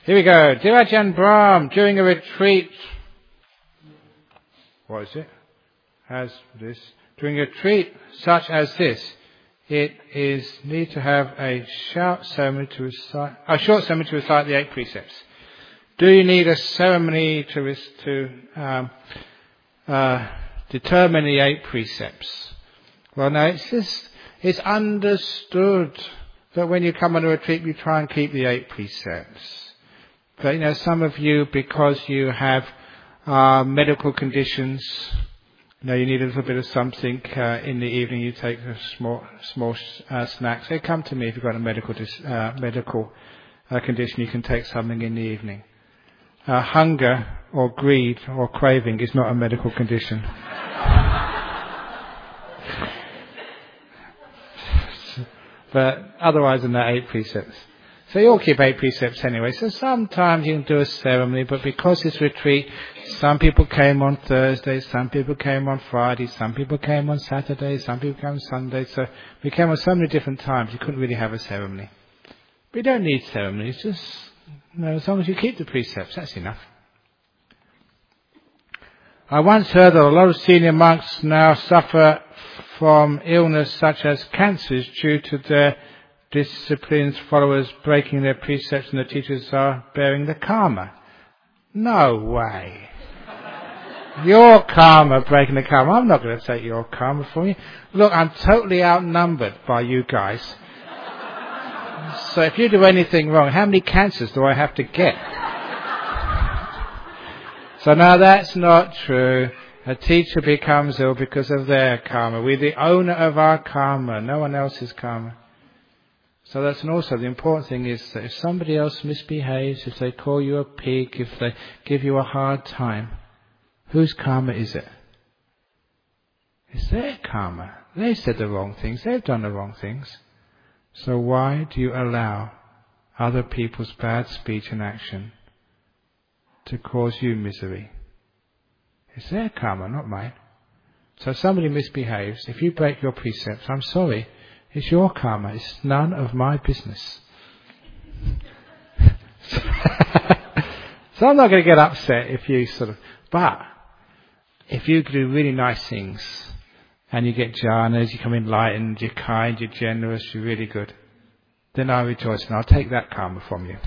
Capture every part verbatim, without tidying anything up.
Here we go. Dear Ajahn Brahm, during a retreat, what is it? Has this, during a retreat such as this, it is need to have a short ceremony to recite, a short ceremony to recite the eight precepts. Do you need a ceremony to to um, uh, determine the eight precepts? Well, no, it's just it's understood that when you come on a retreat, you try and keep the eight precepts. But you know, some of you, because you have uh, medical conditions, you know, you need a little bit of something uh, in the evening. You take a small small uh, snacks. They come to me if you've got a medical dis- uh, medical uh, condition. You can take something in the evening. Uh, hunger or greed or craving is not a medical condition. But otherwise than that, eight precepts. So you all keep eight precepts anyway. So sometimes you can do a ceremony, but because it's retreat, some people came on Thursday, some people came on Friday, some people came on Saturday, some people came on Sunday. So we came on so many different times, you couldn't really have a ceremony. We don't need ceremonies, just you know, as long as you keep the precepts, that's enough. I once heard that a lot of senior monks now suffer from illness such as cancers due to their discipline's followers breaking their precepts and the teachers are bearing the karma. No way. Your karma breaking the karma. I'm not going to take your karma from you. Look, I'm totally outnumbered by you guys. So if you do anything wrong, how many cancers do I have to get? So now that's not true. A teacher becomes ill because of their karma. We're the owner of our karma, no one else's karma. So that's and also the important thing is that if somebody else misbehaves, if they call you a pig, if they give you a hard time, whose karma is it? It's their karma. They said the wrong things. They've done the wrong things. So why do you allow other people's bad speech and action to cause you misery? It's their karma, not mine. So if somebody misbehaves, if you break your precepts, I'm sorry, it's your karma. It's none of my business. So I'm not going to get upset if you sort of, but if you do really nice things and you get jhanas, you come enlightened, you're kind, you're generous, you're really good, then I rejoice and I'll take that karma from you.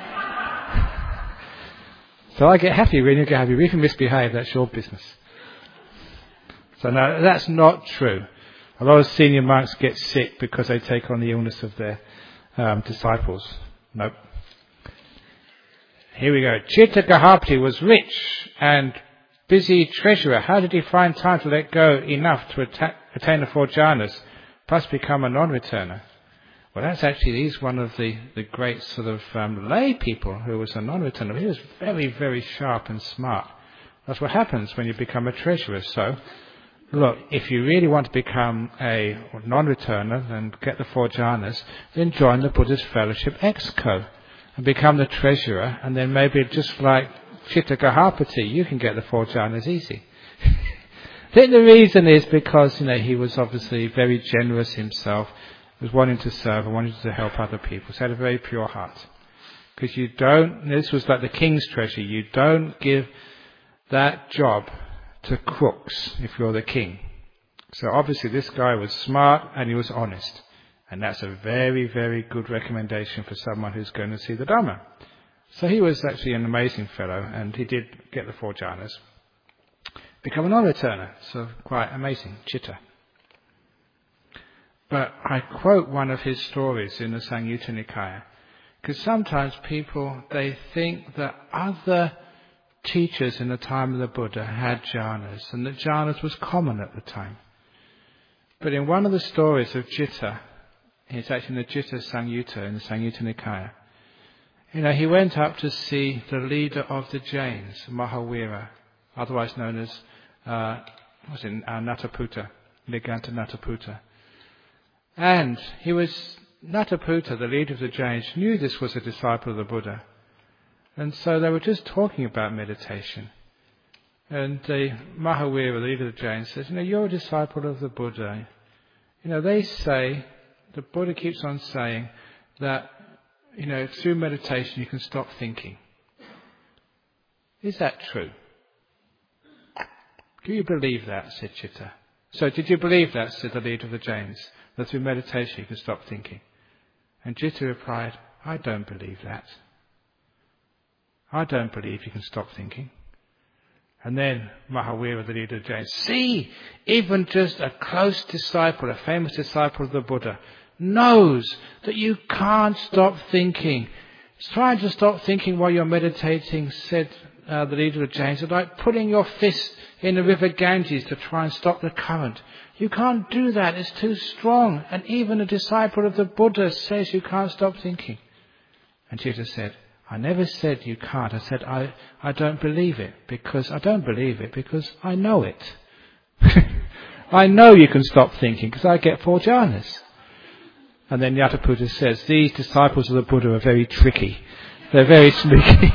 So I get happy when you get happy. If you misbehave, that's your business. So no, that's not true. A lot of senior monks get sick because they take on the illness of their um, disciples. Nope. Here we go. Chitta Gahapati was rich and busy treasurer. How did he find time to let go enough to atta- attain the four jhanas, plus become a non-returner? Well, that's actually, he's one of the, the great sort of um, lay people who was a non-returner. He was very, very sharp and smart. That's what happens when you become a treasurer. So, look, if you really want to become a non-returner and get the four jhanas, then join the Buddhist Fellowship Exco and become the treasurer, and then maybe just like Chitta Gahapati, you can get the four jhanas easy. I think the reason is because, you know, he was obviously very generous himself, was wanting to serve and wanting to help other people. So he had a very pure heart. Because you don't, this was like the king's treasure, you don't give that job to crooks if you're the king. So obviously this guy was smart and he was honest. And that's a very, very good recommendation for someone who's going to see the Dhamma. So he was actually an amazing fellow and he did get the four jhanas. Become a non-returner. So quite amazing. Chitta. But I quote one of his stories in the Samyutta Nikaya. Because sometimes people, they think that other teachers in the time of the Buddha had jhanas, and that jhanas was common at the time. But in one of the stories of Citta, it's actually in the Citta Samyutta, in the Samyutta Nikaya, you know, he went up to see the leader of the Jains, Mahavira, otherwise known as, uh, what's it, uh, Nataputta, Niganta Nataputta. And he was, Nataputta, the leader of the Jains, knew this was a disciple of the Buddha. And so they were just talking about meditation. And the Mahavira, the leader of the Jains, says, you know, you're a disciple of the Buddha. You know, they say, the Buddha keeps on saying that, you know, through meditation you can stop thinking. Is that true? Do you believe that, said Chitta. So did you believe that, said the leader of the Jains, that through meditation you can stop thinking? And Chitta replied, I don't believe that. I don't believe you can stop thinking. And then Mahavira, the leader of the Jains, see, even just a close disciple, a famous disciple of the Buddha, knows that you can't stop thinking. Trying to stop thinking while you're meditating, said uh, the leader of the Jains, is like putting your fist in the river Ganges to try and stop the current. You can't do that, it's too strong. And even a disciple of the Buddha says you can't stop thinking. And Chitta said, I never said you can't. I said I, I don't believe it because I don't believe it because I know it. I know you can stop thinking because I get four jhanas. And then Nyataputa says, these disciples of the Buddha are very tricky. They're very sneaky.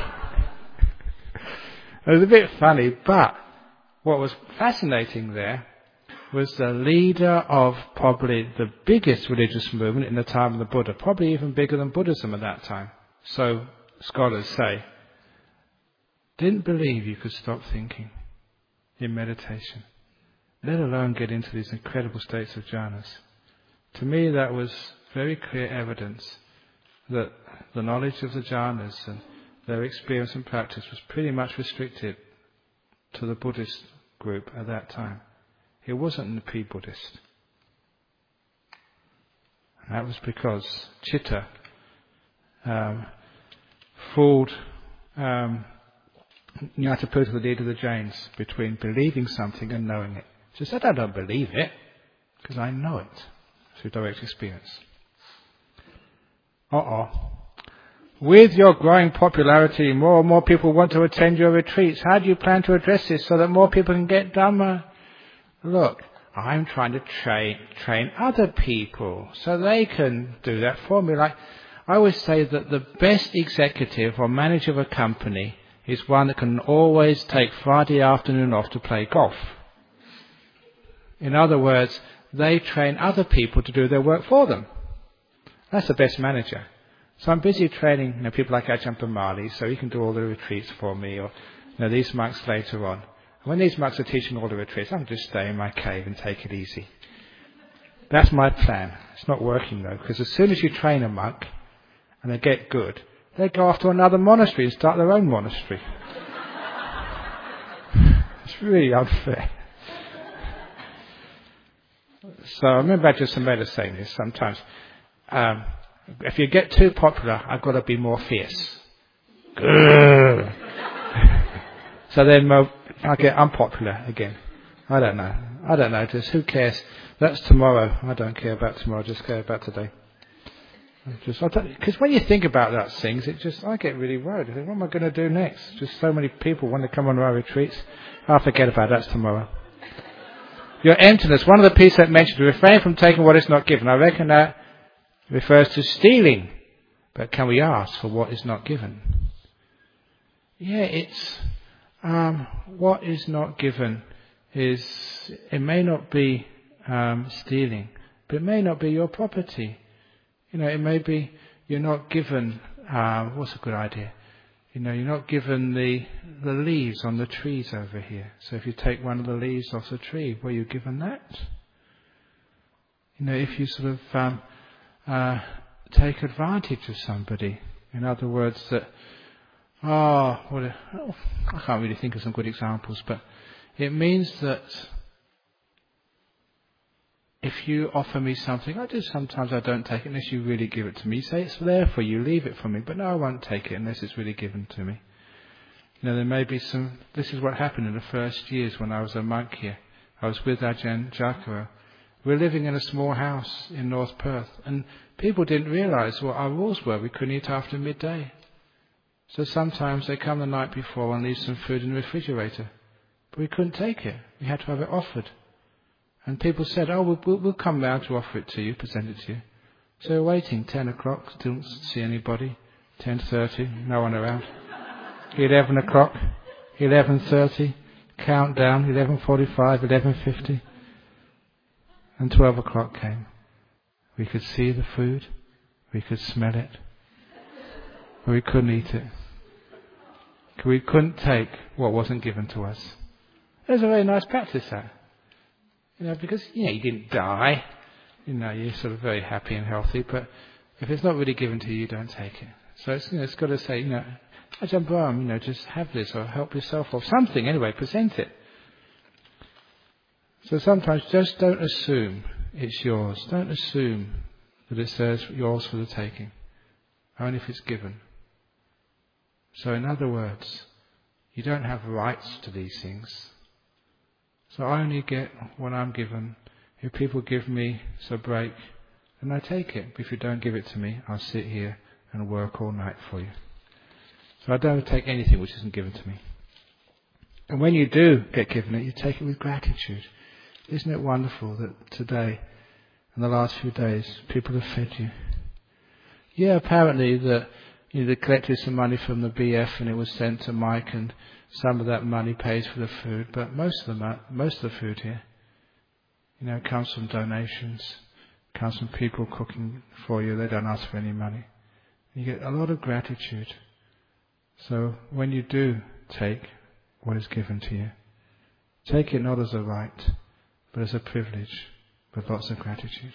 It was a bit funny, but what was fascinating there was the leader of probably the biggest religious movement in the time of the Buddha, probably even bigger than Buddhism at that time. So scholars say, didn't believe you could stop thinking in meditation, let alone get into these incredible states of jhanas. To me, that was very clear evidence that the knowledge of the jhanas and their experience and practice was pretty much restricted to the Buddhist group at that time. It wasn't the pre-Buddhist. And that was because Chitta um, fooled um, Nyataputa, the leader of the Jains, between believing something and knowing it. She said, I don't believe it because I know it through direct experience. Uh-oh. With your growing popularity, more and more people want to attend your retreats. How do you plan to address this so that more people can get Dhamma? Look, I'm trying to train train other people so they can do that for me. Like I always say that the best executive or manager of a company is one that can always take Friday afternoon off to play golf. In other words, they train other people to do their work for them. That's the best manager. So I'm busy training you know, people like Ajahn Brahmali, so he can do all the retreats for me, or you know, these monks later on. And when these monks are teaching all the retreats, I can just stay in my cave and take it easy. That's my plan. It's not working though, because as soon as you train a monk and they get good, they go off to another monastery and start their own monastery. It's really unfair. So I remember Ajahn Sumedha saying this sometimes. Um, if you get too popular, I've got to be more fierce. So then I'll get unpopular again. I don't know. I don't know. Just who cares? That's tomorrow. I don't care about tomorrow. I just care about today. Just because when you think about those things, it just I get really worried. I think, what am I going to do next? Just so many people want to come on our retreats. I'll forget about that. That's tomorrow. Your emptiness. One of the pieces that mentioned to refrain from taking what is not given. I reckon that refers to stealing. But can we ask for what is not given? Yeah, it's um, what is not given is it may not be um, stealing, but it may not be your property. You know, it may be you're not given. Uh, what's a good idea? You know, you're not given the the leaves on the trees over here. So if you take one of the leaves off the tree, were you given that? You know, if you sort of um, uh, take advantage of somebody, in other words, that oh, what a, oh, I can't really think of some good examples, but it means that if you offer me something, I do sometimes I don't take it unless you really give it to me. You say it's there for you, leave it for me, but no, I won't take it unless it's really given to me. You know, there may be some, this is what happened in the first years when I was a monk here. I was with Ajahn Jacaro. We were living in a small house in North Perth, and people didn't realise what our rules were. We couldn't eat after midday. So sometimes they come the night before and leave some food in the refrigerator. But we couldn't take it. We had to have it offered. And people said, oh, we'll, we'll, we'll come round to offer it to you, present it to you. So we're waiting, ten o'clock, didn't see anybody. ten thirty, no one around. eleven o'clock, eleven thirty, countdown, eleven forty-five, eleven fifty. And twelve o'clock came. We could see the food. We could smell it. we couldn't eat it. We couldn't take what wasn't given to us. It was a very nice practice, that. You know, because, you know, you didn't die. You know, you're sort of very happy and healthy, but if it's not really given to you, you don't take it. So it's, you know, it's got to say, you know, Ajahn Brahm, you know, just have this or help yourself or something anyway, present it. So sometimes just don't assume it's yours. Don't assume that it says yours for the taking, only if it's given. So in other words, you don't have rights to these things. So I only get what I'm given. If people give me a break, then I take it. But if you don't give it to me, I'll sit here and work all night for you. So I don't take anything which isn't given to me. And when you do get given it, you take it with gratitude. Isn't it wonderful that today, in the last few days, people have fed you? Yeah, apparently that you know, they collected some money from the B F and it was sent to Mike, and some of that money pays for the food. But most of the most of the food here, you know, comes from donations, comes from people cooking for you. They don't ask for any money. You get a lot of gratitude. So when you do take what is given to you, take it not as a right, but as a privilege, with lots of gratitude.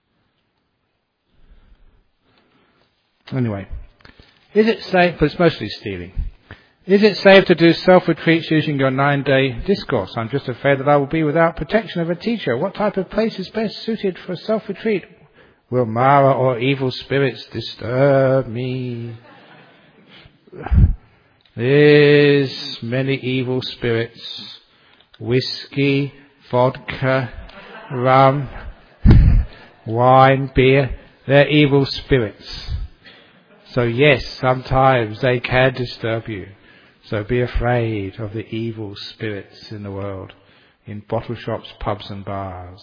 Anyway, is it safe, but it's mostly stealing. Is it safe to do self-retreats using your nine-day discourse? I'm just afraid that I will be without protection of a teacher. What type of place is best suited for a self-retreat? Will Mara or evil spirits disturb me? There's many evil spirits. Whiskey, vodka, rum, wine, beer. They're evil spirits. So yes, sometimes they can disturb you. So be afraid of the evil spirits in the world, in bottle shops, pubs and bars.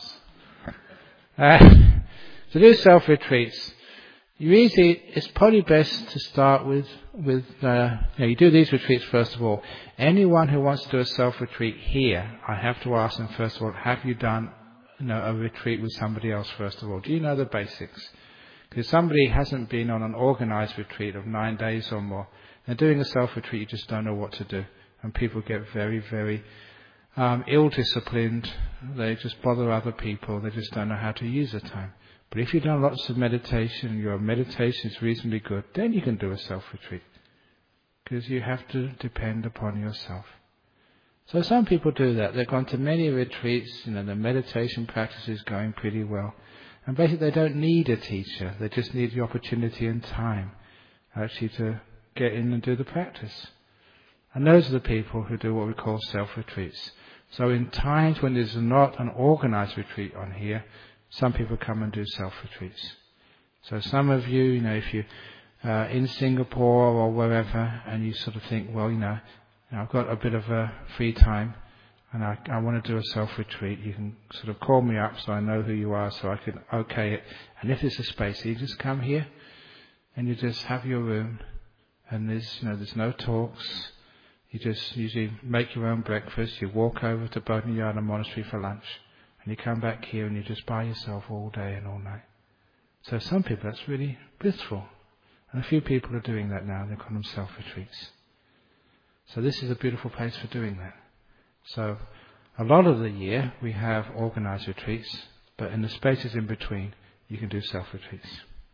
Uh, to do self-retreats, you easy, it's probably best to start with, with uh, you know, you do these retreats first of all. Anyone who wants to do a self-retreat here, I have to ask them first of all, have you done you know, a retreat with somebody else first of all? Do you know the basics? Because if somebody hasn't been on an organised retreat of nine days or more, they're doing a self-retreat, you just don't know what to do. And people get very, very um, ill-disciplined. They just bother other people. They just don't know how to use the time. But if you've done lots of meditation and your meditation is reasonably good, then you can do a self-retreat. Because you have to depend upon yourself. So some people do that. They've gone to many retreats, you know, the meditation practice is going pretty well. And basically they don't need a teacher. They just need the opportunity and time actually to get in and do the practice. And those are the people who do what we call self-retreats. So in times when there's not an organised retreat on here, some people come and do self-retreats. So some of you, you know, if you're uh, in Singapore or wherever, and you sort of think, well, you know, I've got a bit of a free time, and I, I want to do a self-retreat, you can sort of call me up so I know who you are, so I can okay it. And if there's a space, you just come here, and you just have your room, and there's, you know, there's no talks. You just usually make your own breakfast. You walk over to Bodhinyana Monastery for lunch, and you come back here, and you're just by yourself all day and all night. So some people, that's really blissful, and a few people are doing that now. They call them self-retreats. So this is a beautiful place for doing that. So a lot of the year we have organised retreats, but in the spaces in between you can do self-retreats.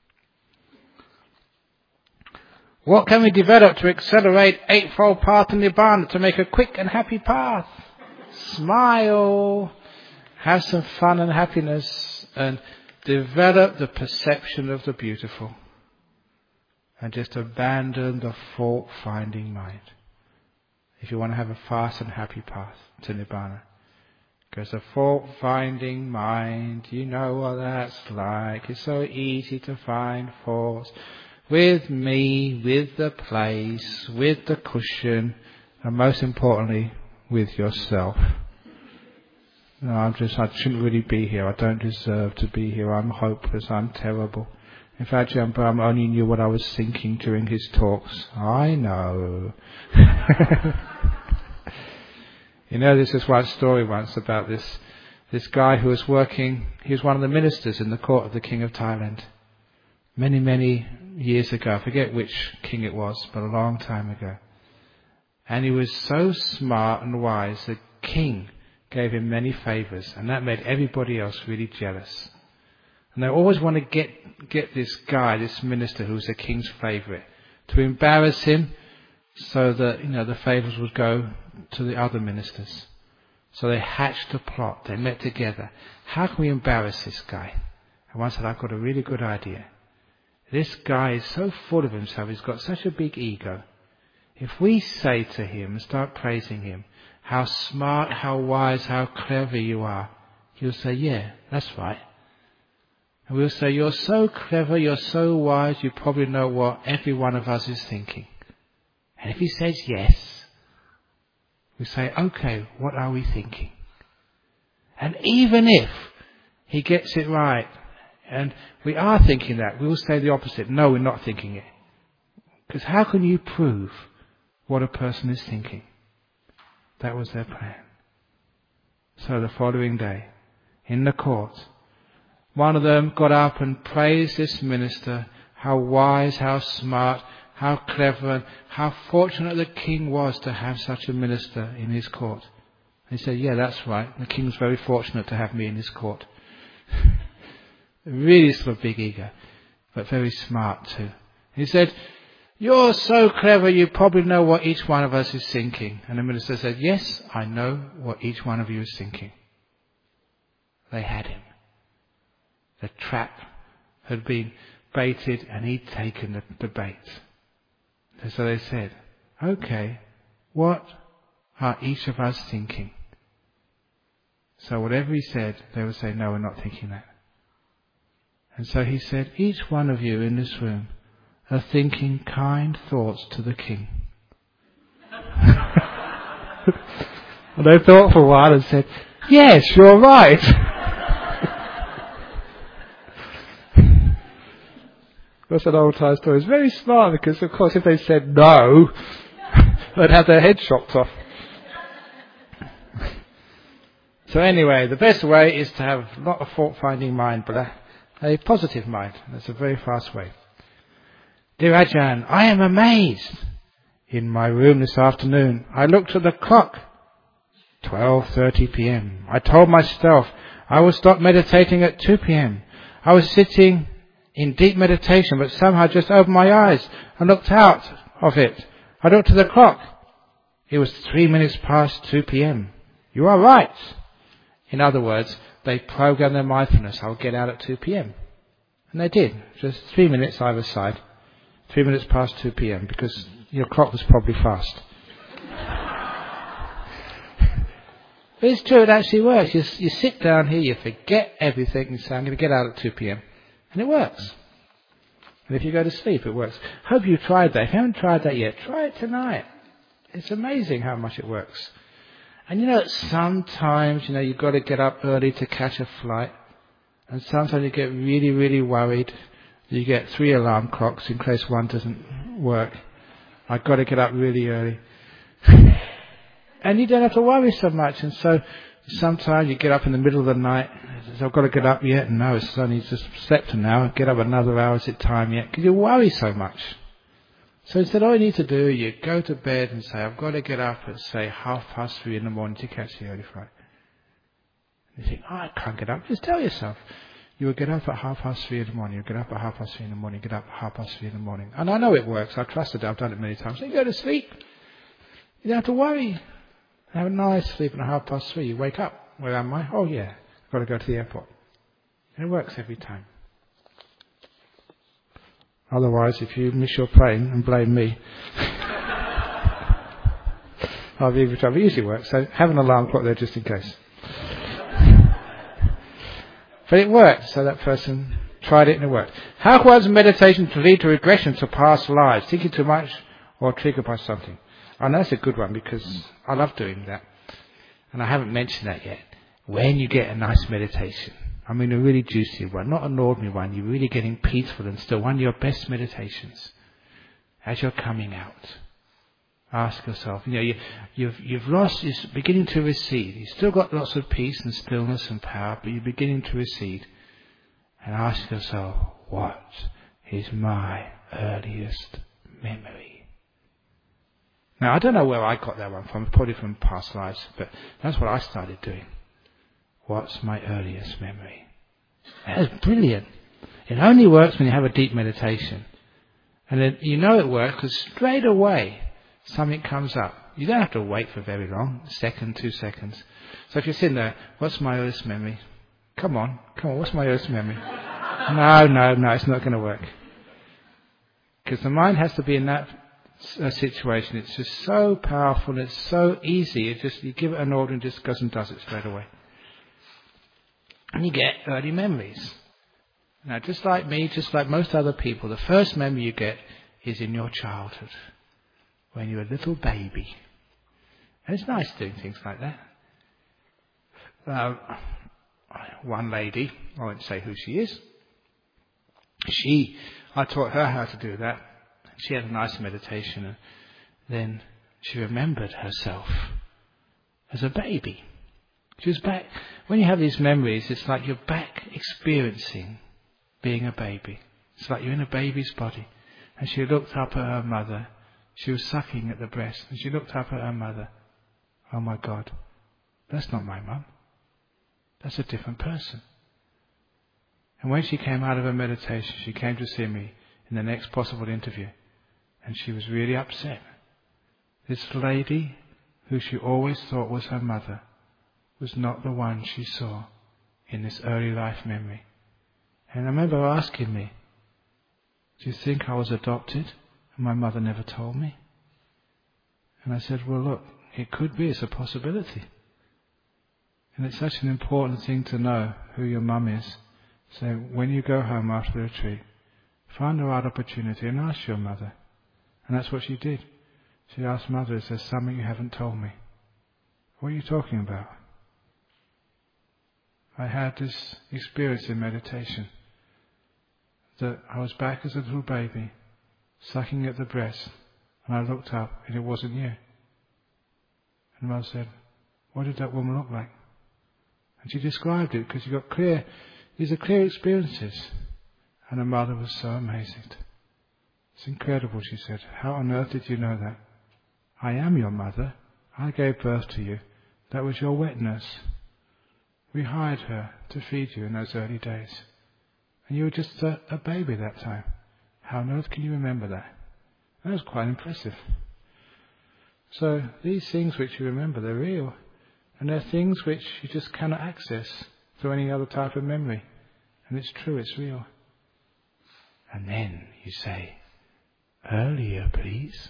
What can we develop to accelerate Eightfold Path to Nibbana, to make a quick and happy path? Smile, have some fun and happiness, and develop the perception of the beautiful. And just abandon the fault-finding mind. If you want to have a fast and happy path to Nibbana. Because a fault-finding mind, you know what that's like. It's so easy to find faults. With me, with the place, with the cushion, and most importantly, with yourself. No, I'm just, I shouldn't really be here. I don't deserve to be here. I'm hopeless. I'm terrible. In fact, Ajahn Brahm only knew what I was thinking during his talks. I know. You know, there's this one story once about this this guy who was working, he was one of the ministers in the court of the King of Thailand. many, many years ago. I forget which king it was, but a long time ago. And he was so smart and wise, the king gave him many favours, and that made everybody else really jealous. And they always want to get get this guy, this minister who's the king's favourite, to embarrass him so that, you know, the favours would go to the other ministers. So they hatched a plot. They met together. How can we embarrass this guy? And one said, I've got a really good idea. This guy is so full of himself. He's got such a big ego. If we say to him and start praising him, how smart, how wise, how clever you are, he'll say, yeah, that's right. And we'll say, you're so clever, you're so wise, you probably know what every one of us is thinking. And if he says yes, we say, okay, what are we thinking? And even if he gets it right, and we are thinking that, we will say the opposite. No, we're not thinking it. Because how can you prove what a person is thinking? That was their plan. So the following day, in the court, one of them got up and praised this minister, how wise, how smart, how clever, and how fortunate the king was to have such a minister in his court. He said, yeah, that's right. The king's very fortunate to have me in his court. Really sort of big ego, but very smart too. He said, you're so clever, you probably know what each one of us is thinking. And the minister said, yes, I know what each one of you is thinking. They had him. The trap had been baited and he'd taken the, the bait. And so they said, okay, what are each of us thinking? So whatever he said, they would say, no, we're not thinking that. And so he said, each one of you in this room are thinking kind thoughts to the king. And they thought for a while and said, yes, you're right. That's an old time story. It's very smart because, of course, if they said no, they'd have their head chopped off. So anyway, the best way is to have not a fault-finding mind, but a, a positive mind. That's a very fast way. Dear Ajahn, I am amazed. In my room this afternoon, I looked at the clock. twelve thirty p.m. I told myself I would stop meditating at two p.m. I was sitting in deep meditation, but somehow just opened my eyes and looked out of it. I looked at the clock. It was three minutes past two p.m. You are right. In other words, they programmed their mindfulness. I'll get out at two p.m. And they did. Just three minutes either side. Three minutes past two p.m. because your clock was probably fast. But it's true, it actually works. You, you sit down here, you forget everything, and say, I'm going to get out at two p.m. And it works. And if you go to sleep, it works. Hope you've tried that. If you haven't tried that yet, try it tonight. It's amazing how much it works. And you know, sometimes, you know, you've got to get up early to catch a flight. And sometimes you get really, really worried. You get three alarm clocks in case one doesn't work. I've got to get up really early. And you don't have to worry so much. And so sometimes you get up in the middle of the night. So I've got to get up yet. No, it's only just slept an hour. Get up another hour. Is it time yet? Because you worry so much. So instead, all you need to do, you go to bed and say, I've got to get up at, say, half past three in the morning to catch the early flight. And you think, oh, I can't get up. Just tell yourself. You will get up at half past three in the morning. You get up at half past three in the morning. Get up at half past three in the morning. And I know it works. I trusted it. I've done it many times. So you go to sleep. You don't have to worry. Have a nice sleep at half past three. You wake up. Where am I? Oh, yeah. I've got to go to the airport. And it works every time. Otherwise, if you miss your plane and blame me, I'll be able to. It usually works. So have an alarm clock there just in case. But it worked. So that person tried it and it worked. How was meditation to lead to regression to past lives? Thinking too much or triggered by something? I know that's a good one because I love doing that. And I haven't mentioned that yet. When you get a nice meditation, I mean a really juicy one, not an ordinary one, you're really getting peaceful and still, one of your best meditations. As you're coming out, ask yourself, you know, you, you've, you've lost, it's beginning to recede. You've still got lots of peace and stillness and power, but you're beginning to recede. And ask yourself, what is my earliest memory. Now, I don't know where I got that one from, probably from past lives, but that's what I started doing. What's my earliest memory? That's brilliant. It only works when you have a deep meditation. And then you know it works because straight away something comes up. You don't have to wait for very long, a second, two seconds. So if you're sitting there, what's my earliest memory? Come on, come on, what's my earliest memory? No, no, no, it's not going to work. Because the mind has to be in that uh, situation. It's just so powerful, it's so easy. It just, you give it an order and it just goes and does it straight away. And you get early memories. Now, just like me, just like most other people, the first memory you get is in your childhood, when you're a little baby. And it's nice doing things like that. Uh, one lady, I won't say who she is, she, I taught her how to do that. She had a nice meditation, and then she remembered herself as a baby. She was back. When you have these memories, it's like you're back experiencing being a baby. It's like you're in a baby's body. And she looked up at her mother. She was sucking at the breast. And she looked up at her mother. Oh my God, that's not my mum. That's a different person. And when she came out of her meditation, she came to see me in the next possible interview. And she was really upset. This lady, who she always thought was her mother, was not the one she saw in this early life memory. And I remember her asking me, do you think I was adopted and my mother never told me? And I said, well, look, it could be, it's a possibility. And it's such an important thing to know who your mum is. So when you go home after the retreat, find the right opportunity and ask your mother. And that's what she did. She asked Mother, is there something you haven't told me? What are you talking about? I had this experience in meditation that I was back as a little baby, sucking at the breast, and I looked up and it wasn't you. And Mother said, what did that woman look like? And she described it because you got clear, these are clear experiences. And her mother was so amazed. It's incredible, she said. How on earth did you know that? I am your mother. I gave birth to you. That was your wet nurse. We hired her to feed you in those early days. And you were just a, a baby that time. How on earth can you remember that? That was quite impressive. So these things which you remember, they're real. And they're things which you just cannot access through any other type of memory. And it's true, it's real. And then you say, earlier please.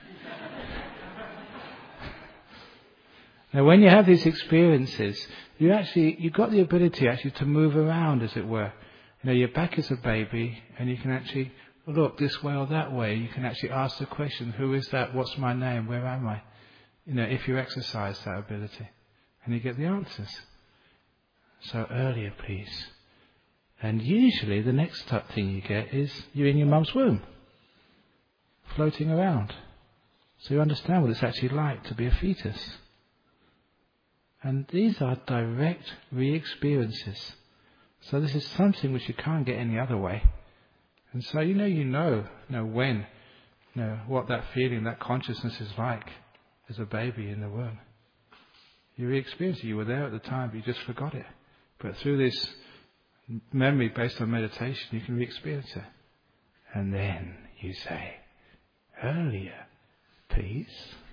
Now when you have these experiences, you actually, you've got the ability actually to move around, as it were. You know, you're back as a baby and you can actually look this way or that way. You can actually ask the question, who is that? What's my name? Where am I? You know, if you exercise that ability. And you get the answers. So earlier please. And usually the next thing you get is you're in your mum's womb, floating around. So you understand what it's actually like to be a fetus. And these are direct re-experiences. So this is something which you can't get any other way. And so you know you know, you know when, you know, what that feeling, that consciousness is like as a baby in the womb. You re-experience it. You were there at the time, but you just forgot it. But through this memory based on meditation, you can re-experience it. And then you say, earlier, please.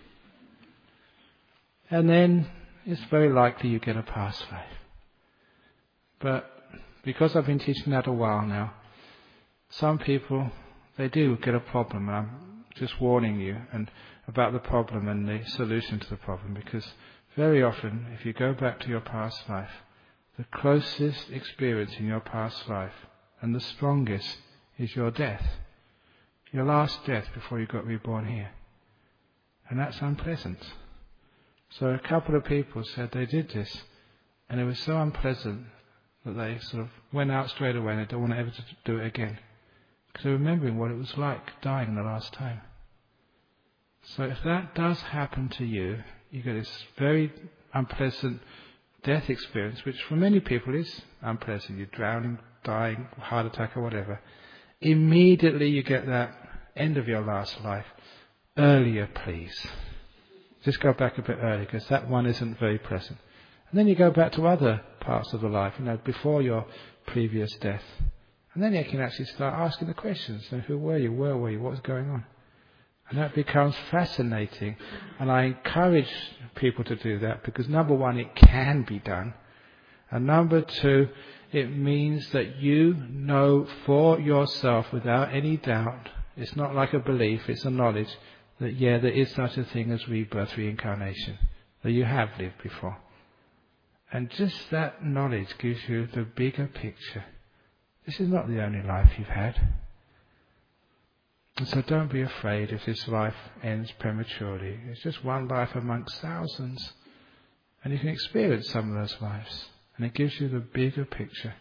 And then it's very likely you get a past life. But because I've been teaching that a while now, some people, they do get a problem. And I'm just warning you and about the problem and the solution to the problem. Because very often, if you go back to your past life, the closest experience in your past life and the strongest is your death. Your last death before you got reborn here. And that's unpleasant. So a couple of people said they did this and it was so unpleasant that they sort of went out straight away and they don't want to ever to do it again. Because they're remembering what it was like dying the last time. So if that does happen to you, you get this very unpleasant death experience, which for many people is unpleasant. You're drowning, dying, heart attack or whatever. immediately you get that end of your last life. Earlier, please. Just go back a bit earlier, because that one isn't very pleasant. And then you go back to other parts of the life, you know, before your previous death. And then you can actually start asking the questions. So who were you? Where were you? What was going on? And that becomes fascinating. And I encourage people to do that because, number one, it can be done. And number two, it means that you know for yourself without any doubt, it's not like a belief, it's a knowledge, that yeah, there is such a thing as rebirth, reincarnation, that you have lived before. And just that knowledge gives you the bigger picture. This is not the only life you've had. And so don't be afraid if this life ends prematurely. It's just one life amongst thousands. And you can experience some of those lives. And it gives you the bigger picture.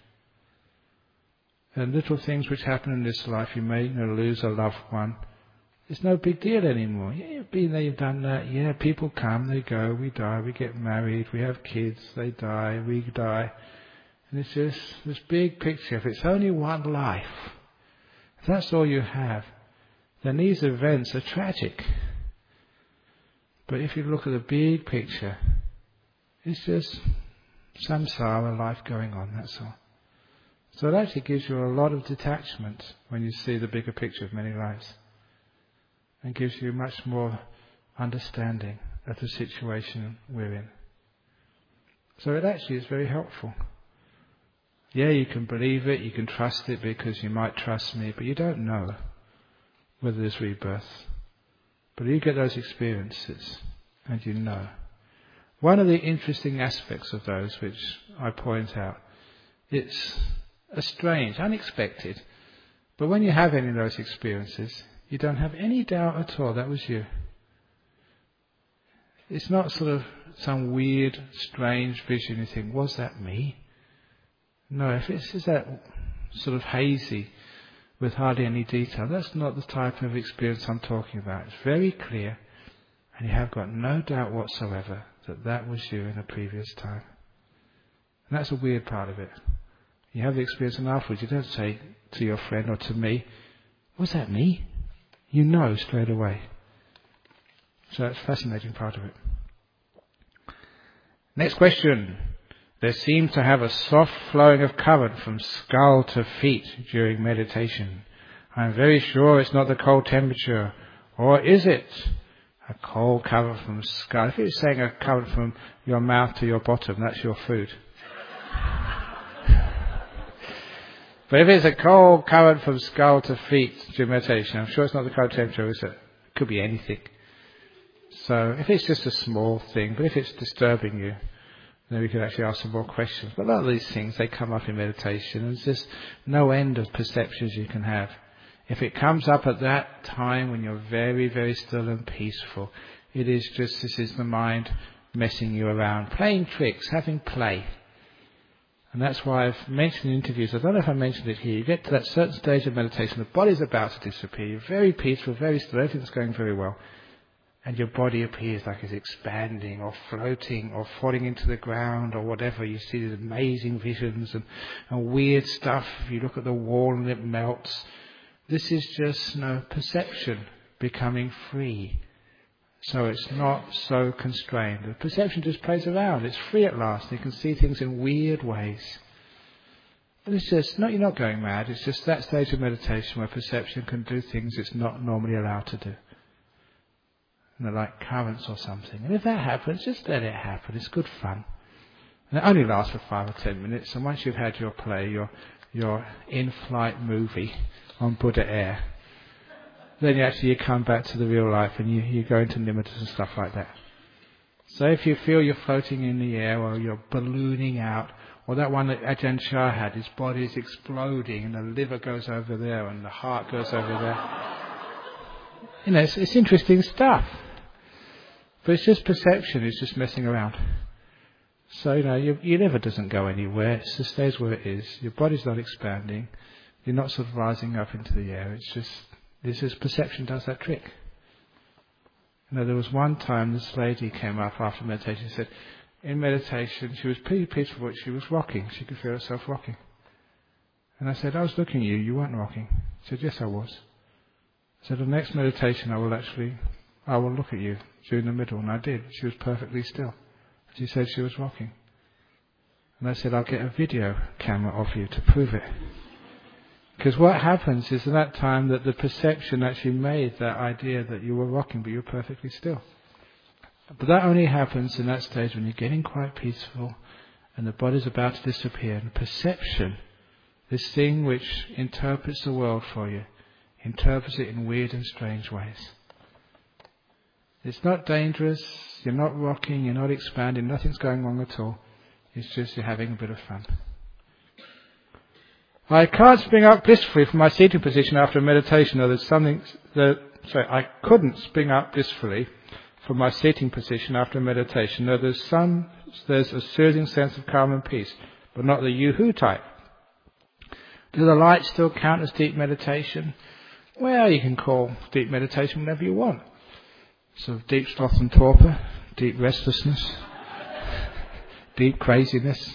And little things which happen in this life, you may you know, lose a loved one. It's no big deal anymore. Yeah, you've been there, you've done that. Yeah, people come, they go, we die, we get married, we have kids, they die, we die. And it's just this big picture. If it's only one life, if that's all you have, then these events are tragic. But if you look at the big picture, it's just samsara, life going on, that's all. So it actually gives you a lot of detachment when you see the bigger picture of many lives. And gives you much more understanding of the situation we're in. So it actually is very helpful. Yeah, you can believe it, you can trust it because you might trust me, but you don't know whether there's rebirth. But you get those experiences and you know. One of the interesting aspects of those which I point out, it's a strange, unexpected, but when you have any of those experiences, you don't have any doubt at all that was you. It's not sort of some weird, strange vision you think, was that me? No, if it's just that sort of hazy with hardly any detail, that's not the type of experience I'm talking about. It's very clear and you have got no doubt whatsoever that that was you in a previous time. And that's a weird part of it. You have the experience and afterwards you don't say to your friend or to me, was that me? You know straight away. So that's a fascinating part of it. Next question. There seems to have a soft flowing of current from skull to feet during meditation. I am very sure it's not the cold temperature. Or is it? A cold current from skull. If you're saying a current from your mouth to your bottom, that's your food. But if it's a cold current from skull to feet during meditation, I'm sure it's not the cold temperature, is it? It could be anything. So if it's just a small thing, but if it's disturbing you, then we could actually ask some more questions. But a lot of these things, they come up in meditation, and there's just no end of perceptions you can have. If it comes up at that time when you're very, very still and peaceful, it is just, this is the mind messing you around, playing tricks, having play. And that's why I've mentioned in interviews, I don't know if I mentioned it here, you get to that certain stage of meditation, the body's about to disappear, you're very peaceful, very still, everything's going very well. And your body appears like it's expanding or floating or falling into the ground or whatever. You see these amazing visions and, and weird stuff. You look at the wall and it melts. This is just you know, perception becoming free. So it's not so constrained. The perception just plays around. It's free at last. You can see things in weird ways. But it's just, not, you're not going mad. It's just that stage of meditation where perception can do things it's not normally allowed to do. And they're like currents or something. And if that happens, just let it happen. It's good fun. And it only lasts for five or ten minutes. And once you've had your play, your your in-flight movie on Buddha Air, then you actually you come back to the real life and you, you go into nimittas and stuff like that. So if you feel you're floating in the air or you're ballooning out, or that one that Ajahn Chah had, his body is exploding and the liver goes over there and the heart goes over there. You know, it's, it's interesting stuff. But it's just perception, it's just messing around. So, you know, your, your liver doesn't go anywhere, it just stays where it is. Your body's not expanding. You're not sort of rising up into the air. It's just, this is perception does that trick. You know, there was one time this lady came up after meditation and said, in meditation, she was pretty peaceful, but she was rocking. She could feel herself rocking. And I said, I was looking at you, you weren't rocking. He said, yes, I was. I said, the next meditation I will actually, I will look at you during the middle. And I did. She was perfectly still. She said she was rocking. And I said, I'll get a video camera of you to prove it. Because what happens is in that time that the perception actually made that idea that you were rocking but you were perfectly still. But that only happens in that stage when you're getting quite peaceful and the body's about to disappear. And perception, this thing which interprets the world for you, interprets it in weird and strange ways. It's not dangerous, you're not rocking, you're not expanding, nothing's going wrong at all. It's just you're having a bit of fun. I can't spring up blissfully from my seating position after a meditation, or there's something that, sorry, I couldn't spring up blissfully from my seating position after a meditation, though there's some, there's a soothing sense of calm and peace, but not the yoo-hoo type. Do the lights still count as deep meditation? Well, you can call deep meditation whatever you want. So deep sloth and torpor, deep restlessness, deep craziness.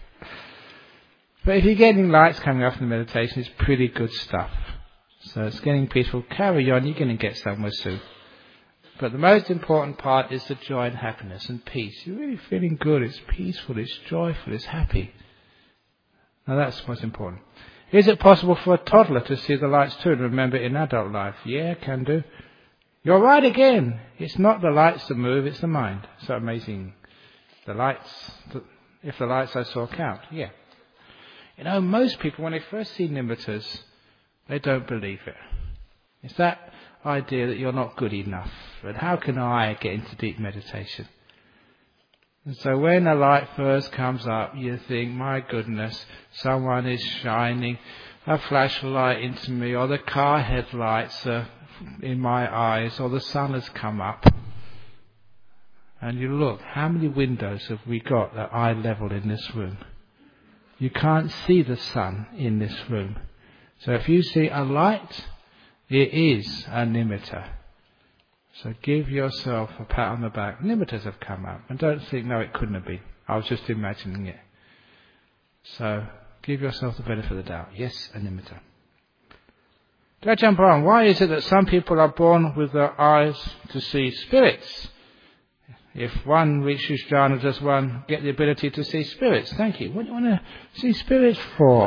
But if you're getting lights coming up from the meditation, it's pretty good stuff. So it's getting peaceful. Carry on, you're going to get somewhere soon. But the most important part is the joy and happiness and peace. You're really feeling good, it's peaceful, it's joyful, it's happy. Now that's what's important. Is it possible for a toddler to see the lights too and remember in adult life? Yeah, can do. You're right again. It's not the lights that move, it's the mind. So amazing. The lights, if the lights I saw count, yeah. You know, most people, when they first see nimittas, they don't believe it. It's that idea that you're not good enough. But how can I get into deep meditation? And so when a light first comes up, you think, my goodness, someone is shining a flashlight into me, or the car headlights are in my eyes, or the sun has come up. And you look, how many windows have we got at eye level in this room? You can't see the sun in this room. So if you see a light, it is a nimitta. So give yourself a pat on the back. Nimittas have come up. And don't think, no, it couldn't have been. I was just imagining it. So give yourself the benefit of the doubt. Yes, a nimitta. Ajahn Brahm, why is it that some people are born with their eyes to see spirits? If one reaches jhana, does one get the ability to see spirits? Thank you. What do you want to see spirits for?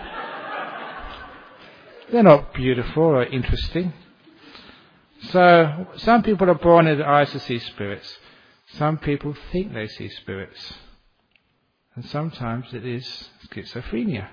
They're not beautiful or interesting. So, some people are born with eyes to see spirits. Some people think they see spirits. And sometimes it is schizophrenia.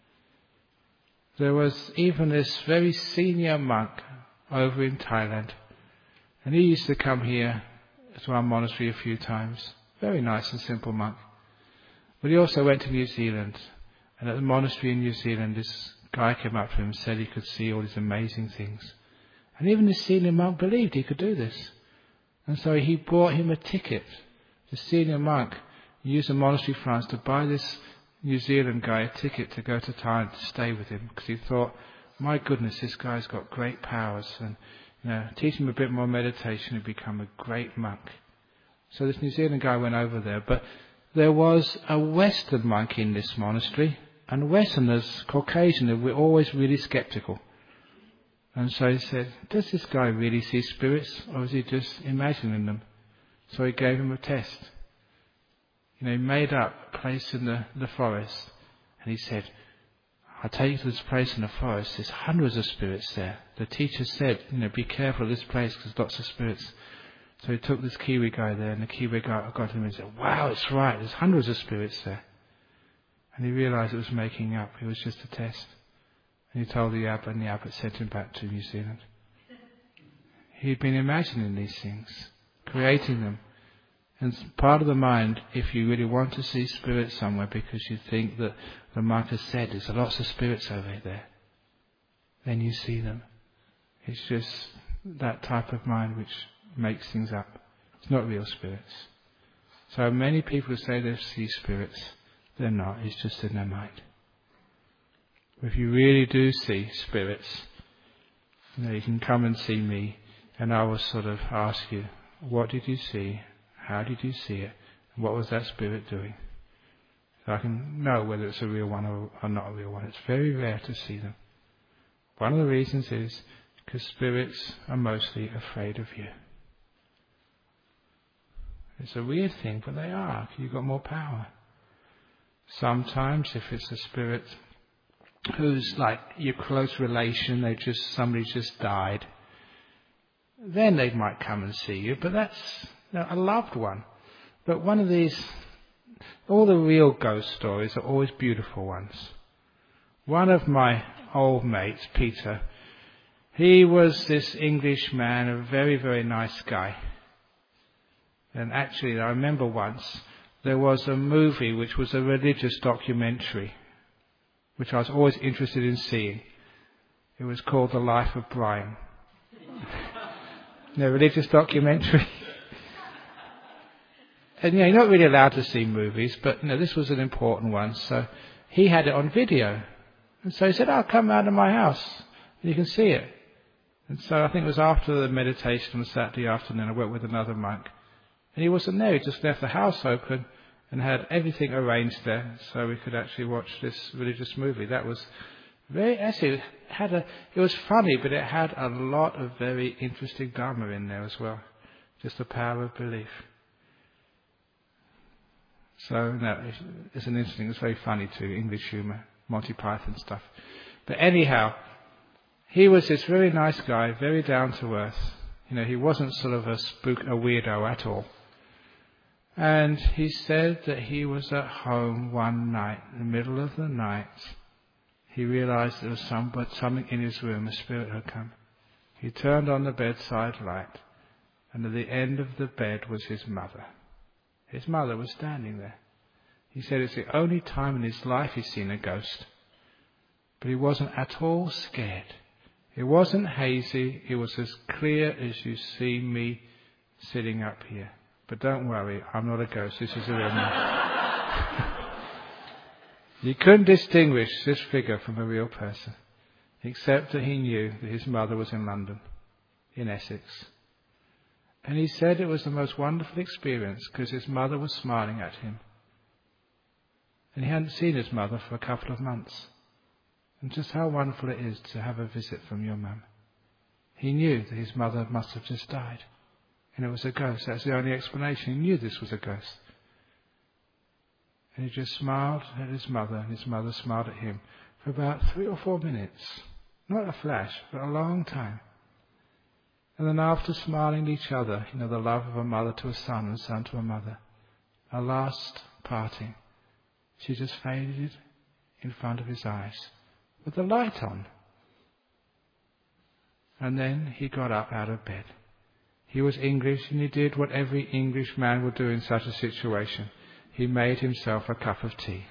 There was even this very senior monk over in Thailand. And he used to come here to our monastery a few times. Very nice and simple monk. But he also went to New Zealand. And at the monastery in New Zealand, this guy came up to him and said he could see all these amazing things. And even this senior monk believed he could do this. And so he bought him a ticket. The senior monk used the monastery funds to buy this New Zealand guy a ticket to go to Thailand to stay with him. Because he thought, my goodness, this guy's got great powers. And you know, teach him a bit more meditation and become a great monk. So this New Zealand guy went over there. But there was a Western monk in this monastery. And Westerners, Caucasian, we're always really sceptical. And so he said, does this guy really see spirits, or is he just imagining them? So he gave him a test. You know, he made up a place in the, the forest. And he said, I'll take you to this place in the forest. There's hundreds of spirits there. The teacher said, you know, be careful of this place because there's lots of spirits. So he took this Kiwi guy there, and the Kiwi guy got to him and said, wow, it's right. There's hundreds of spirits there. And he realised it was making up. It was just a test. And he told the abbot, and the abbot sent him back to New Zealand. He'd been imagining these things, creating them. And part of the mind, if you really want to see spirits somewhere because you think that the monk has said there's lots of spirits over there, then you see them. It's just that type of mind which makes things up. It's not real spirits. So many people say they see spirits. They're not. It's just in their mind. If you really do see spirits, you know, you can come and see me, and I will sort of ask you, what did you see? How did you see it? And what was that spirit doing? So I can know whether it's a real one or, or not a real one. It's very rare to see them. One of the reasons is because spirits are mostly afraid of you. It's a weird thing, but they are. You've got more power. Sometimes if it's a spirit who's like your close relation, they just somebody just died, then they might come and see you, but that's you know, a loved one. But one of these, all the real ghost stories are always beautiful ones. One of my old mates, Peter, he was this English man, a very, very nice guy. And actually, I remember once, there was a movie which was a religious documentary, which I was always interested in seeing. It was called The Life of Brian. A religious documentary. And you know, you're not really allowed to see movies, but you know, this was an important one. So he had it on video. And so he said, I'll come round to my house and you can see it. And so I think it was after the meditation on Saturday afternoon, I went with another monk. And he wasn't there, he just left the house open and had everything arranged there so we could actually watch this religious movie. That was very, actually, it had a, it was funny, but it had a lot of very interesting Dharma in there as well. Just the power of belief. So, no, it's, it's an interesting, it's very funny too, English humour, Monty Python stuff. But anyhow, he was this very nice guy, very down to earth. You know, he wasn't sort of a spook, a weirdo at all. And he said that he was at home one night, in the middle of the night. He realised there was some, but something in his room, a spirit had come. He turned on the bedside light, and at the end of the bed was his mother. His mother was standing there. He said it's the only time in his life he's seen a ghost. But he wasn't at all scared. It wasn't hazy. It was as clear as you see me sitting up here. But don't worry, I'm not a ghost. This is a real man. He couldn't distinguish this figure from a real person, except that he knew that his mother was in London, in Essex. And he said it was the most wonderful experience because his mother was smiling at him. And he hadn't seen his mother for a couple of months. And just how wonderful it is to have a visit from your mum. He knew that his mother must have just died. And it was a ghost. That's the only explanation. He knew this was a ghost. And he just smiled at his mother, and his mother smiled at him for about three or four minutes. Not a flash, but a long time. And then after smiling at each other, you know, the love of a mother to a son and a son to a mother, a last parting, she just faded in front of his eyes with the light on. And then he got up out of bed. He was English, and he did what every English man would do in such a situation. He made himself a cup of tea.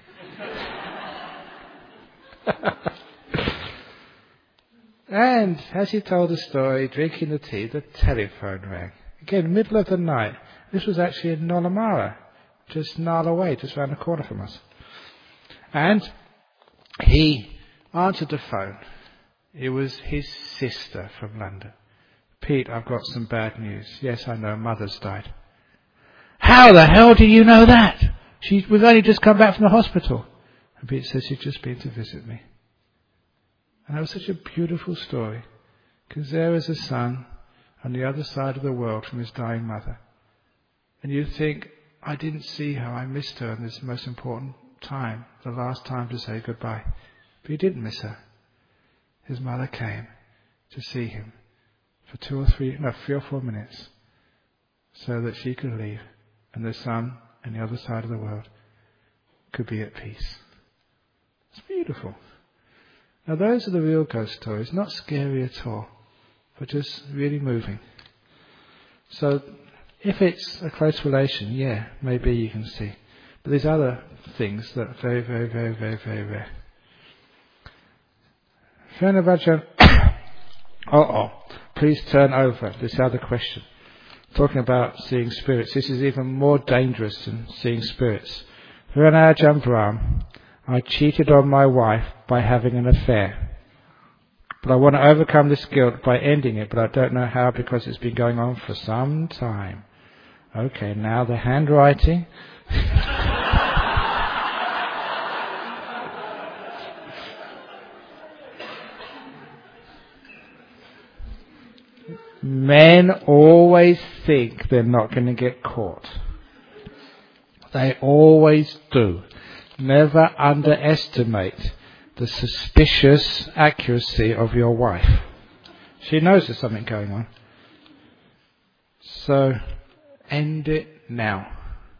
And as he told the story, drinking the tea, the telephone rang. Again, middle of the night. This was actually in Nollamara, just Nala way, just round the corner from us. And he answered the phone. It was his sister from London. Pete, I've got some bad news. Yes, I know, Mother's died. How the hell do you know that? She, we've only just come back from the hospital. And Pete says she's just been to visit me. And that was such a beautiful story. Because there is a son on the other side of the world from his dying mother. And you think, I didn't see her, I missed her in this most important time, the last time to say goodbye. But he didn't miss her. His mother came to see him for two or three, no, three or four minutes so that she could leave and the son on the other side of the world could be at peace. It's beautiful. Now those are the real ghost stories, not scary at all, but just really moving. So if it's a close relation, yeah, maybe you can see. But there's other things that are very, very, very, very, very rare. Fernavajan, uh-oh, please turn over. This other question. Talking about seeing spirits. This is even more dangerous than seeing spirits. Fernavajan Brahm, I cheated on my wife by having an affair. But I want to overcome this guilt by ending it, but I don't know how because it's been going on for some time. Okay, now the handwriting. Men always think they're not going to get caught. They always do. Never underestimate the suspicious accuracy of your wife. She knows there's something going on. So, end it now.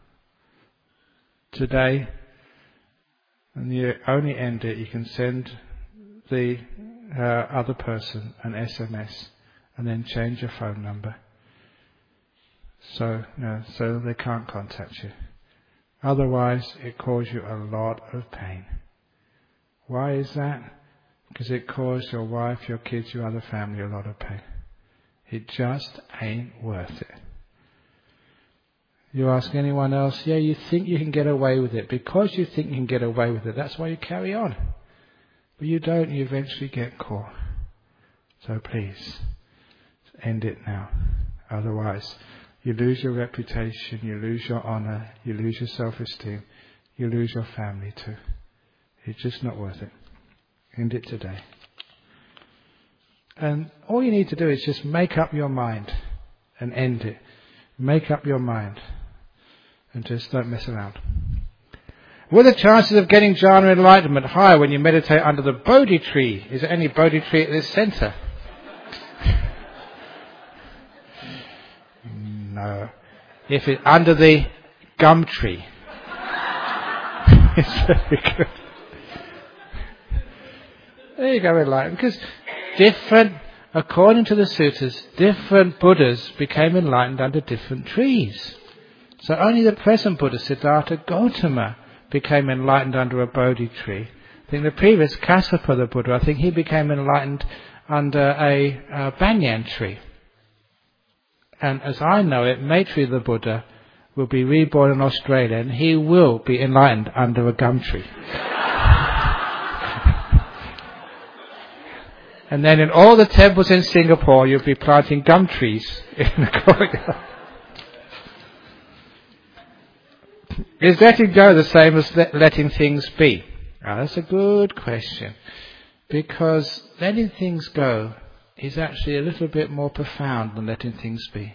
Today, and you only end it, you can send the uh, other person an S M S and then change your phone number so, you know, so they can't contact you. Otherwise, it causes you a lot of pain. Why is that? Because it caused your wife, your kids, your other family a lot of pain. It just ain't worth it. You ask anyone else, yeah, you think you can get away with it. Because you think you can get away with it, that's why you carry on. But you don't, you eventually get caught. So please, end it now. Otherwise, you lose your reputation, you lose your honour, you lose your self-esteem, you lose your family too. It's just not worth it. End it today. And all you need to do is just make up your mind and end it. Make up your mind and just don't mess around. Were the chances of getting jhana enlightenment higher when you meditate under the Bodhi tree? Is there any Bodhi tree at this centre? No. If it's under the gum tree. It's very good. There you go, enlightenment. Because different, according to the suttas, different Buddhas became enlightened under different trees. So only the present Buddha, Siddhartha Gautama, became enlightened under a Bodhi tree. I think the previous Kassapa the Buddha, I think he became enlightened under a, a banyan tree. And as I know it, Maitri the Buddha will be reborn in Australia and he will be enlightened under a gum tree. And then in all the temples in Singapore, you'll be planting gum trees in the courtyard. Is letting go the same as letting things be? Now, that's a good question. Because letting things go is actually a little bit more profound than letting things be.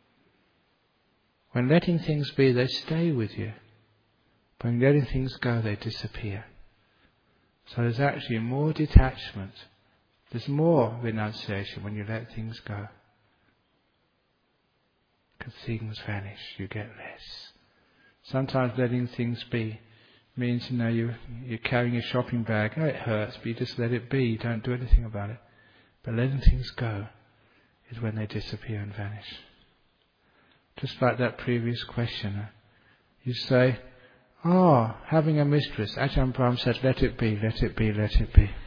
When letting things be, they stay with you. But when letting things go, they disappear. So there's actually more detachment. There's more renunciation when you let things go. Because things vanish, you get less. Sometimes letting things be means, you know, you, you're carrying a shopping bag. Oh, it hurts, but you just let it be. You don't do anything about it. But letting things go is when they disappear and vanish. Just like that previous questioner. You say, oh, having a mistress. Ajahn Brahm said, let it be, let it be, let it be.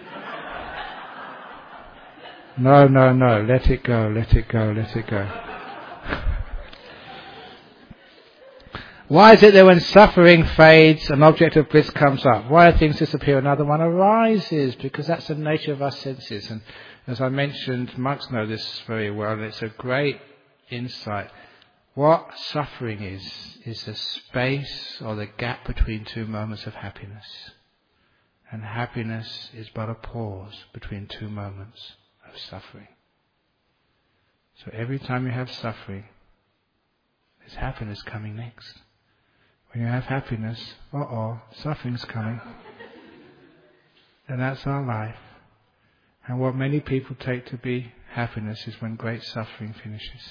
No, no, no, let it go, let it go, let it go. Why is it that when suffering fades, an object of bliss comes up? Why do things disappear, another one arises? Because that's the nature of our senses. And as I mentioned, monks know this very well, and it's a great insight. What suffering is, is the space or the gap between two moments of happiness. And happiness is but a pause between two moments of suffering. So every time you have suffering, there's happiness coming next. When you have happiness, uh-oh, suffering's coming. And that's our life. And what many people take to be happiness is when great suffering finishes.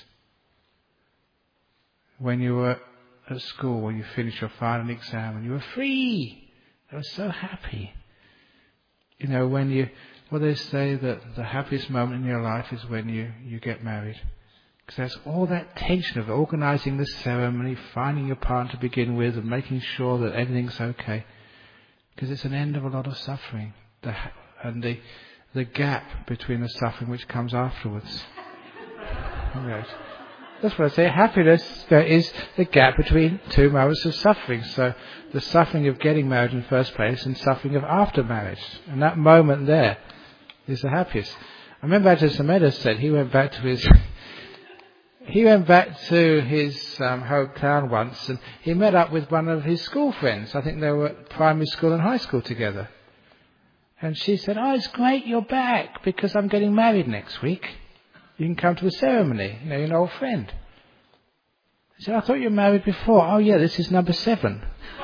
When you were at school, when you finished your final exam and you were free, you were so happy. You know, when you, well, they say that the happiest moment in your life is when you, you get married. Because there's all that tension of organising the ceremony, finding your partner to begin with and making sure that everything's okay. Because it's an end of a lot of suffering. The, and the the gap between the suffering which comes afterwards. Right. That's what I say. Happiness, there is the gap between two moments of suffering. So the suffering of getting married in the first place and suffering of after marriage. And that moment there is the happiest. I remember Ajahn Sumedho said he went back to his... He went back to his um, hometown once and he met up with one of his school friends. I think they were at primary school and high school together. And she said, oh, it's great you're back because I'm getting married next week. You can come to the ceremony. You know, you're an old friend. He said, I thought you were married before. Oh yeah, this is number seven.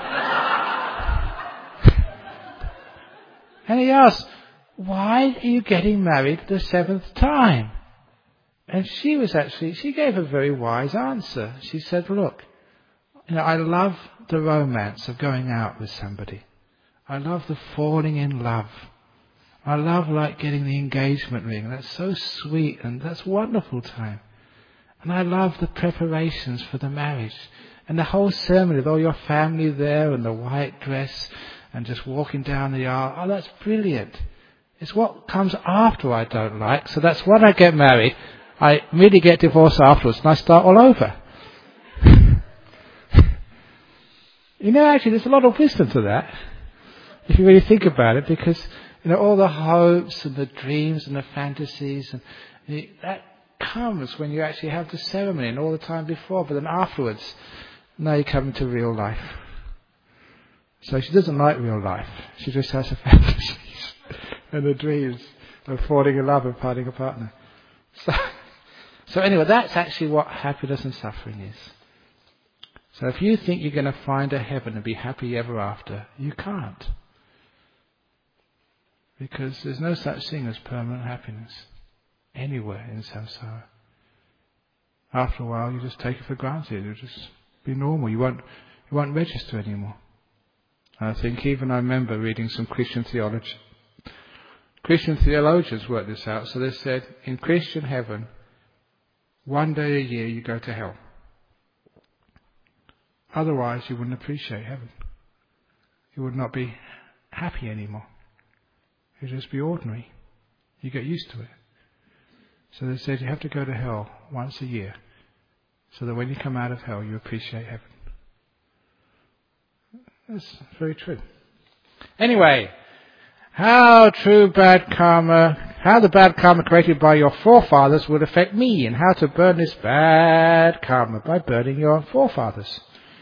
And he asked, why are you getting married the seventh time? And she was actually, she gave a very wise answer. She said, look, you know, I love the romance of going out with somebody. I love the falling in love. I love like getting the engagement ring. That's so sweet and that's wonderful time. And I love the preparations for the marriage. And the whole ceremony with all your family there and the white dress and just walking down the aisle. Oh, that's brilliant. It's what comes after I don't like. So that's when I get married, I immediately get divorced afterwards and I start all over. You know, actually, there's a lot of wisdom to that, if you really think about it, because, you know, all the hopes and the dreams and the fantasies, and the, that comes when you actually have the ceremony and all the time before, but then afterwards, now you come into real life. So she doesn't like real life. She just has the fantasies and the dreams of falling in love and finding a partner. So, so anyway, that's actually what happiness and suffering is. So if you think you're going to find a heaven and be happy ever after, you can't. Because there's no such thing as permanent happiness anywhere in samsara. After a while, you just take it for granted. You'll just be normal. You won't, you won't register anymore. And I think even I remember reading some Christian theology. Christian theologians worked this out. So they said, in Christian heaven, one day a year you go to hell. Otherwise, you wouldn't appreciate heaven. You would not be happy anymore. You'd just be ordinary. You get used to it. So they said you have to go to hell once a year, so that when you come out of hell, you appreciate heaven. That's very true. Anyway, how true bad karma, how the bad karma created by your forefathers would affect me, and how to burn this bad karma by burning your forefathers.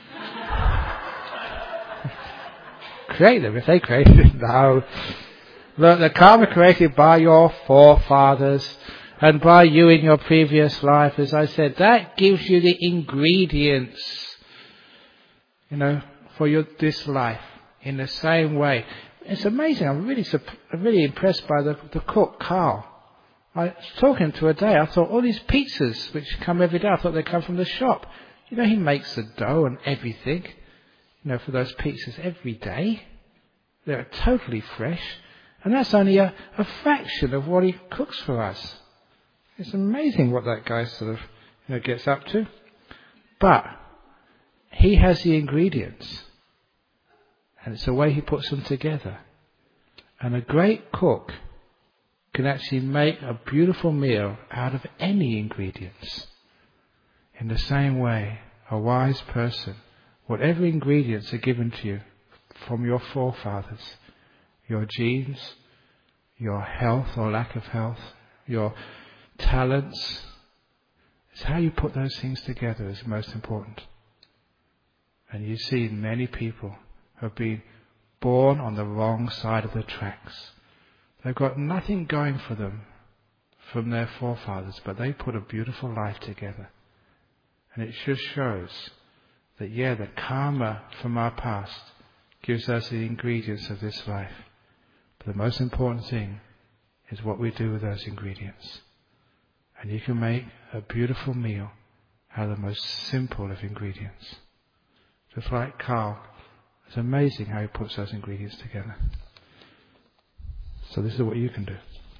Create them if they created it. No. Look, the karma created by your forefathers and by you in your previous life, as I said, that gives you the ingredients, you know, for your this life in the same way. It's amazing. I'm really, I'm really impressed by the, the cook, Carl. I was talking to her today. I thought all these pizzas which come every day, I thought they come from the shop. You know, he makes the dough and everything, you know, for those pizzas every day. They're totally fresh. And that's only a, a fraction of what he cooks for us. It's amazing what that guy sort of, you know, gets up to. But he has the ingredients. And it's the way he puts them together. And a great cook can actually make a beautiful meal out of any ingredients. In the same way, a wise person, whatever ingredients are given to you from your forefathers, your genes, your health or lack of health, your talents, it's how you put those things together is most important. And you see many people have been born on the wrong side of the tracks. They've got nothing going for them from their forefathers, but they put a beautiful life together. And it just shows that, yeah, the karma from our past gives us the ingredients of this life. But the most important thing is what we do with those ingredients. And you can make a beautiful meal out of the most simple of ingredients. Just like Carl, it's amazing how he puts those ingredients together. So this is what you can do.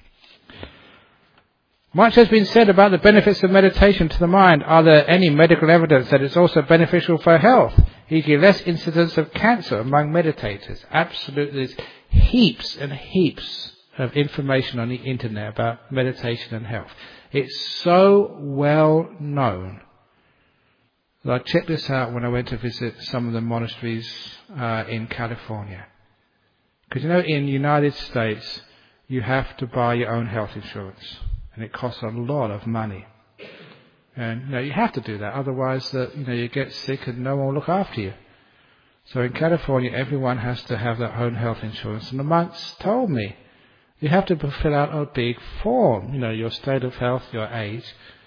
Much has been said about the benefits of meditation to the mind. Are there any medical evidence that it's also beneficial for health? for example less incidence of cancer among meditators? Absolutely. There's heaps and heaps of information on the internet about meditation and health. It's so well known. I checked this out when I went to visit some of the monasteries uh, in California. Because you know, in the United States, you have to buy your own health insurance. And it costs a lot of money. And you know, you have to do that. Otherwise, uh, you know, you get sick and no one will look after you. So in California, everyone has to have their own health insurance. And the monks told me, You have to fill out a big form, you know, your state of health, your age.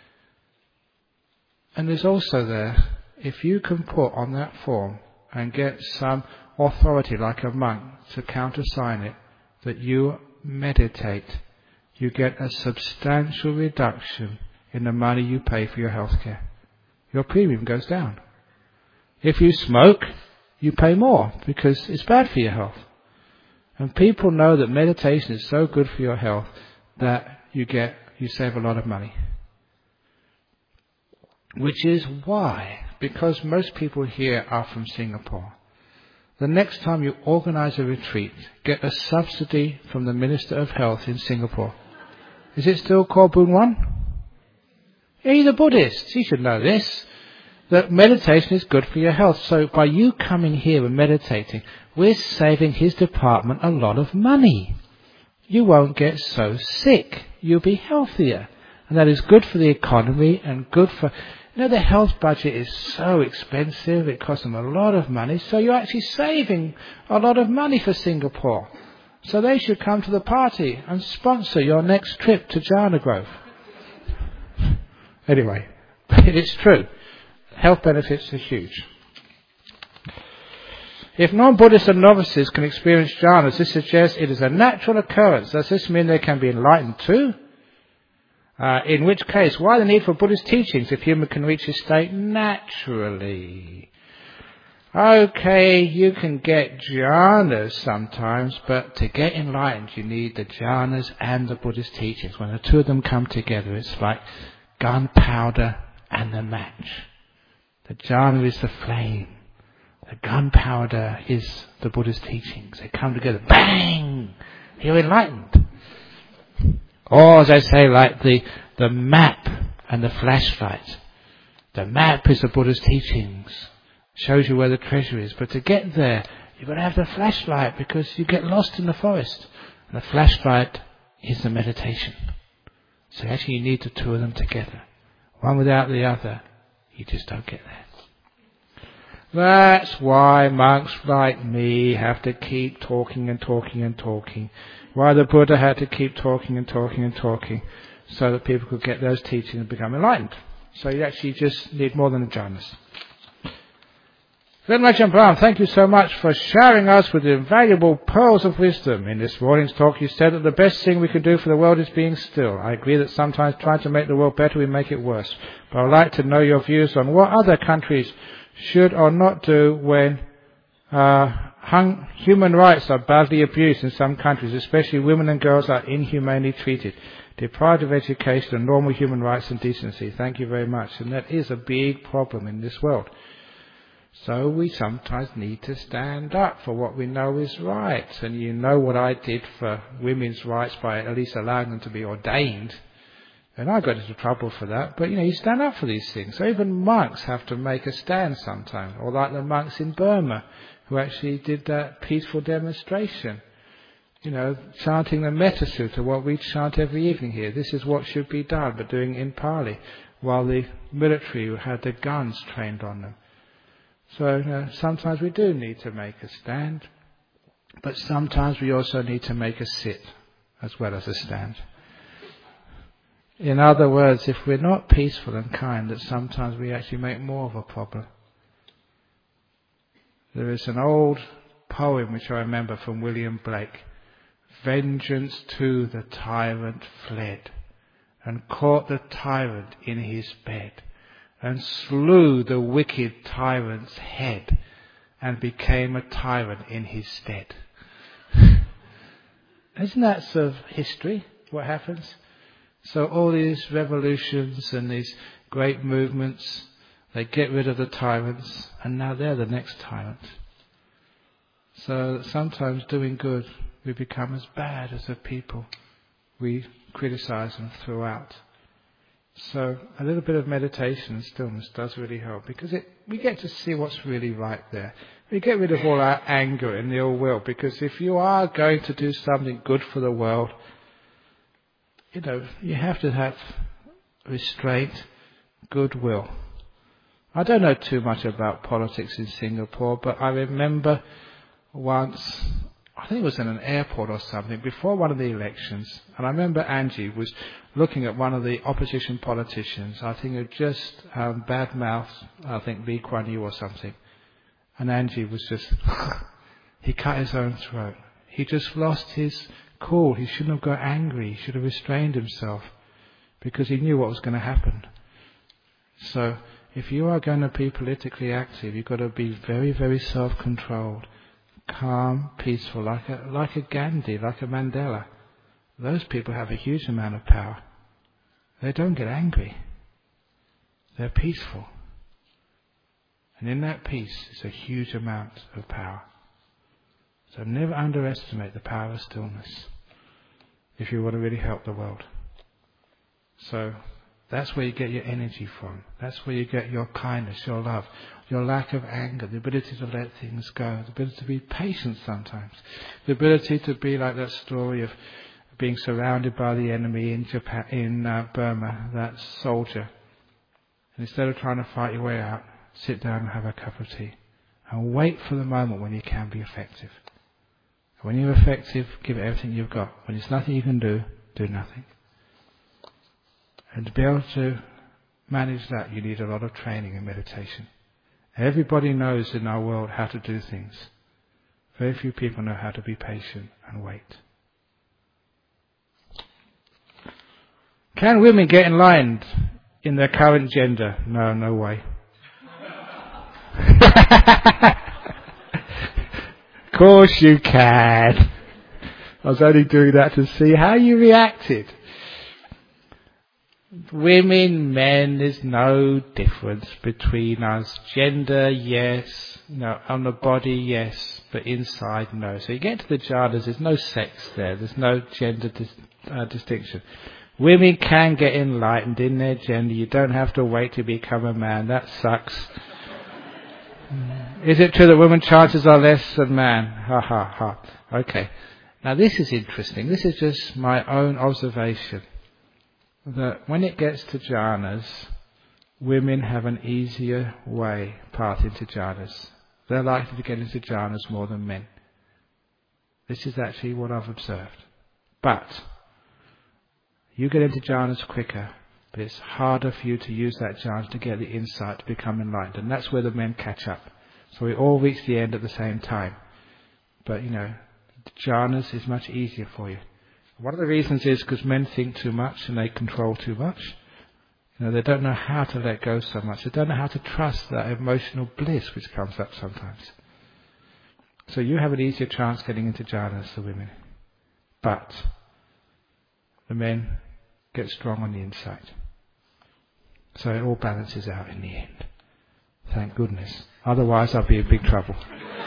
And there's also there, if you can put on that form and get some authority like a monk to countersign it, that you meditate, you get a substantial reduction in the money you pay for your health care. Your premium goes down. If you smoke, you pay more because it's bad for your health. And people know that meditation is so good for your health that you get, you save a lot of money. Which is why, because most people here are from Singapore, the next time you organize a retreat, get a subsidy from the Minister of Health in Singapore. Is it still called Boon Wan? Yeah, he's a Buddhist. He should know this. That meditation is good for your health. So by you coming here and meditating, we're saving his department a lot of money. You won't get so sick. You'll be healthier. And that is good for the economy and good for... You know, the health budget is so expensive. It costs them a lot of money. So you're actually saving a lot of money for Singapore. So they should come to the party and sponsor your next trip to Jhana Grove. Anyway, it's true. Health benefits are huge. If non-Buddhists and novices can experience jhanas, this suggests it is a natural occurrence. Does this mean they can be enlightened too? Uh, in which case, why the need for Buddhist teachings if human can reach this state naturally? Okay, you can get jhanas sometimes, but to get enlightened you need the jhanas and the Buddhist teachings. When the two of them come together, it's like gunpowder and the match. The jhana is the flame. The gunpowder is the Buddhist teachings. They come together, bang! You're enlightened. Or, as I say, like the, the map and the flashlight. The map is the Buddha's teachings. Shows you where the treasure is. But to get there, you've got to have the flashlight because you get lost in the forest. And the flashlight is the meditation. So actually you need the two of them together. One without the other, you just don't get there. That's why monks like me have to keep talking and talking and talking. Why the Buddha had to keep talking and talking and talking, so that people could get those teachings and become enlightened. So you actually just need more than the jhanas. Venerable Ajahn Brahm, thank you so much for showering us with the invaluable pearls of wisdom. In this morning's talk you said that the best thing we can do for the world is being still. I agree that sometimes trying to make the world better we make it worse. But I would like to know your views on what other countries should or not do when uh, hung, human rights are badly abused in some countries, especially women and girls are inhumanely treated, deprived of education and normal human rights and decency. Thank you very much. And that is a big problem in this world. So we sometimes need to stand up for what we know is right. And you know what I did for women's rights by at least allowing them to be ordained. And I got into trouble for that. But, you know, you stand up for these things. So even monks have to make a stand sometimes. Or like the monks in Burma, who actually did that peaceful demonstration. You know, chanting the Metta Sutta, what we chant every evening here. This is what should be done, but doing it in Pali. While the military had the guns trained on them. So, you know, sometimes we do need to make a stand. But sometimes we also need to make a sit as well as a stand. In other words, if we're not peaceful and kind, that sometimes we actually make more of a problem. There is an old poem which I remember from William Blake. Vengeance to the tyrant fled, and caught the tyrant in his bed, and slew the wicked tyrant's head, and became a tyrant in his stead. Isn't that sort of history, what happens? So all these revolutions and these great movements, they get rid of the tyrants, and now they're the next tyrant. So sometimes doing good, we become as bad as the people we criticize and throw out. So a little bit of meditation and stillness does really help, because it, we get to see what's really right there. We get rid of all our anger and ill will, because if you are going to do something good for the world, you know, you have to have restraint, goodwill. I don't know too much about politics in Singapore, but I remember once I think it was in an airport or something, before one of the elections. And I remember Angie was looking at one of the opposition politicians. I think it just um, bad-mouthed, I think, Lee Kuan Yew or something. And Angie was just, he cut his own throat. He just lost his cool. He shouldn't have got angry. He should have restrained himself because he knew what was going to happen. So if you are going to be politically active, you've got to be very, very self-controlled, calm, peaceful, like a, like a Gandhi, like a Mandela. Those people have a huge amount of power. They don't get angry. They're peaceful. And in that peace is a huge amount of power. So never underestimate the power of stillness if you want to really help the world. So that's where you get your energy from. That's where you get your kindness, your love, your lack of anger, the ability to let things go, the ability to be patient sometimes, the ability to be like that story of being surrounded by the enemy in Japan, in uh, Burma, that soldier. And instead of trying to fight your way out, sit down and have a cup of tea and wait for the moment when you can be effective. When you're effective, give it everything you've got. When there's nothing you can do, do nothing. And to be able to manage that, you need a lot of training and meditation. Everybody knows in our world how to do things. Very few people know how to be patient and wait. Can women get enlightened in their current gender? No, no way. Of course you can. I was only doing that to see how you reacted. Women, men, there's no difference between us. Gender, yes. No, on the body, yes. But inside, no. So you get to the jhanas, there's no sex there. There's no gender dis- uh, distinction. Women can get enlightened in their gender. You don't have to wait to become a man. That sucks. Is it true that women's chances are less than man? Ha ha ha. Okay. Now this is interesting. This is just my own observation. That when it gets to jhanas, women have an easier way path into jhanas. They're likely to get into jhanas more than men. This is actually what I've observed. But you get into jhanas quicker, but it's harder for you to use that jhana to get the insight to become enlightened. And that's where the men catch up. So we all reach the end at the same time. But, you know, jhanas is much easier for you. One of the reasons is because men think too much and they control too much. You know, they don't know how to let go so much. They don't know how to trust that emotional bliss which comes up sometimes. So you have an easier chance getting into jhanas than women. But the men get strong on the inside. So it all balances out in the end. Thank goodness. Otherwise I'll be in big trouble.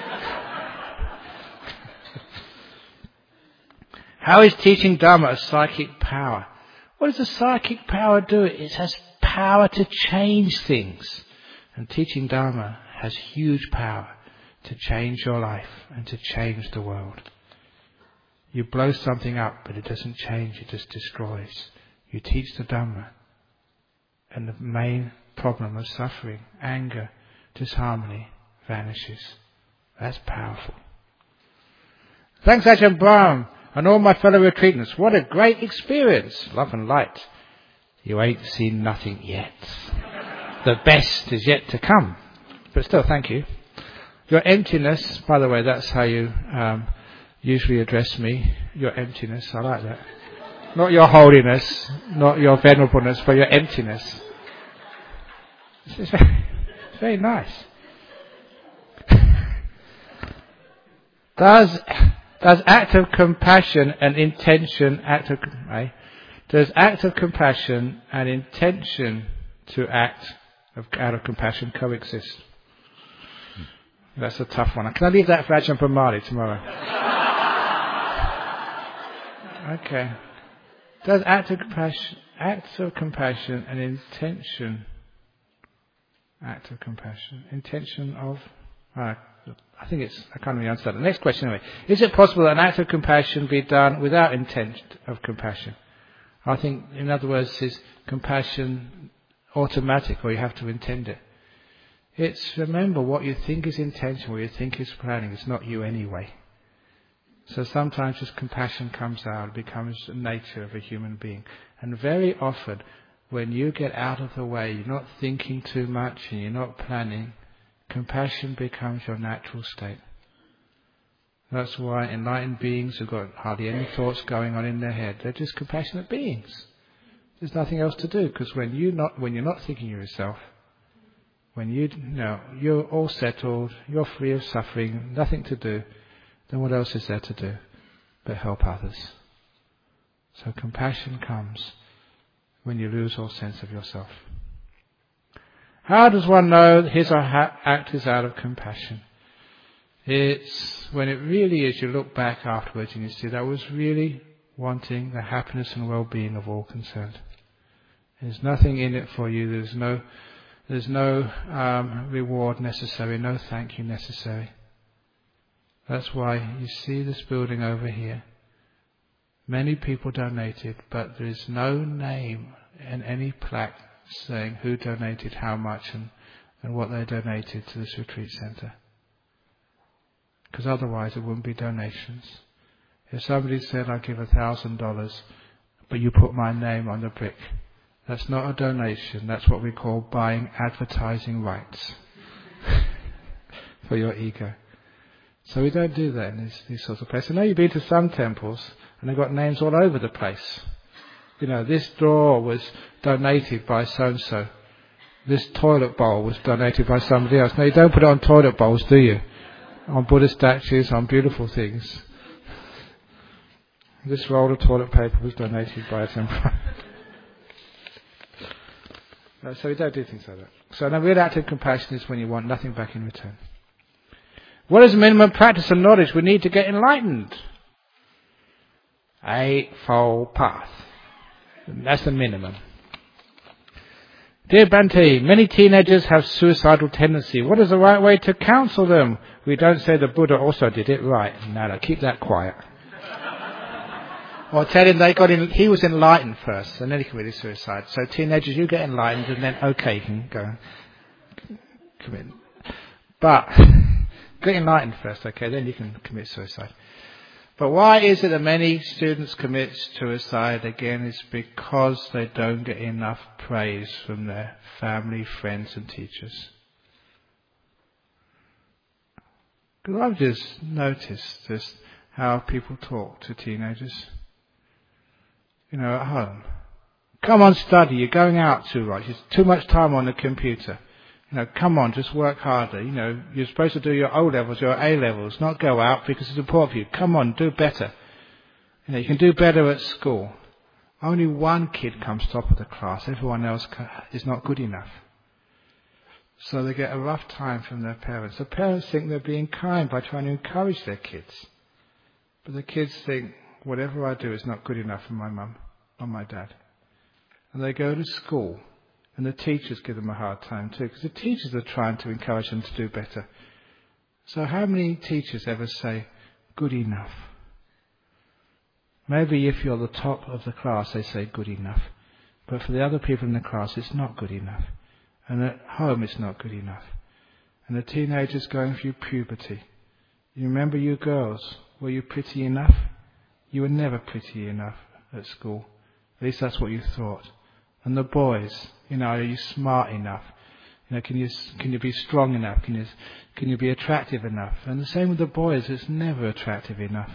How is teaching Dhamma a psychic power? What does a psychic power do? It has power to change things. And teaching Dhamma has huge power to change your life and to change the world. You blow something up, but it doesn't change, it just destroys. You teach the Dhamma, and the main problem of suffering, anger, disharmony vanishes. That's powerful. Thanks, Ajahn Brahm, and all my fellow retreatants. What a great experience. Love and light. You ain't seen nothing yet. The best is yet to come. But still, thank you. Your emptiness, by the way, that's how you um, usually address me. Your emptiness, I like that. Not your holiness, not your venerableness, but your emptiness. It's very, it's very nice. Does does act of compassion and intention act of right? Does act of compassion and intention to act of, out of compassion coexist? That's a tough one. Can I leave that for Ajahn Brahmali tomorrow? Okay. Does act of compassion, acts of compassion and intention, act of compassion, intention of, uh, I think it's, I can't really answer that. The next question anyway. Is it possible that an act of compassion be done without intent of compassion? I think, in other words, is compassion automatic or you have to intend it? It's, remember, what you think is intention, what you think is planning, it's not you anyway. So sometimes just compassion comes out, it becomes the nature of a human being. And very often, when you get out of the way, you're not thinking too much and you're not planning, compassion becomes your natural state. That's why enlightened beings who've got hardly any thoughts going on in their head, they're just compassionate beings. There's nothing else to do, because when you not when you're not thinking of yourself, when you, you know, you're all settled, you're free of suffering, nothing to do, then what else is there to do but help others? So compassion comes when you lose all sense of yourself. How does one know that his or her act is out of compassion? It's when it really is, you look back afterwards and you see that was really wanting the happiness and well-being of all concerned. There's nothing in it for you. There's no, there's no um, reward necessary, no thank you necessary. That's why you see this building over here. Many people donated, but there is no name and any plaque saying who donated how much and, and what they donated to this retreat centre. Because otherwise it wouldn't be donations. If somebody said, I give a thousand dollars, but you put my name on the brick, that's not a donation. That's what we call buying advertising rights for your ego. So we don't do that in these, these sorts of places. I know you've been to some temples and they've got names all over the place. You know, this drawer was donated by so-and-so. This toilet bowl was donated by somebody else. No, you don't put it on toilet bowls, do you? On Buddha statues, on beautiful things. This roll of toilet paper was donated by a temple. No, so we don't do things like that. So now real active compassion is when you want nothing back in return. What is the minimum practice and knowledge we need to get enlightened? Eightfold Path. That's the minimum. Dear Bhante, many teenagers have suicidal tendency. What is the right way to counsel them? We don't say the Buddha also did it. Right. No, no, keep that quiet. Or tell him they got in, he was enlightened first, and then he committed suicide. So teenagers, you get enlightened, and then okay, you can go commit. But get enlightened first, okay, then you can commit suicide. But why is it that many students commit suicide? Again, it's because they don't get enough praise from their family, friends and teachers. Because I've just noticed just how people talk to teenagers. You know, at home. Come on, study, you're going out too much. It's too much time on the computer. You know, come on, just work harder. You know, you're supposed to do your O levels, your A levels, not go out because it's important for you. Come on, do better. You know, you can do better at school. Only one kid comes top of the class. Everyone else is not good enough. So they get a rough time from their parents. The parents think they're being kind by trying to encourage their kids. But the kids think, whatever I do is not good enough for my mum or my dad. And they go to school. And the teachers give them a hard time too, because the teachers are trying to encourage them to do better. So how many teachers ever say, good enough? Maybe if you're the top of the class, they say good enough. But for the other people in the class, it's not good enough. And at home, it's not good enough. And the teenagers going through puberty. You remember you girls, were you pretty enough? You were never pretty enough at school. At least that's what you thought. And the boys, you know, are you smart enough? You know, can you can you be strong enough? Can you can you be attractive enough? And the same with the boys, it's never attractive enough.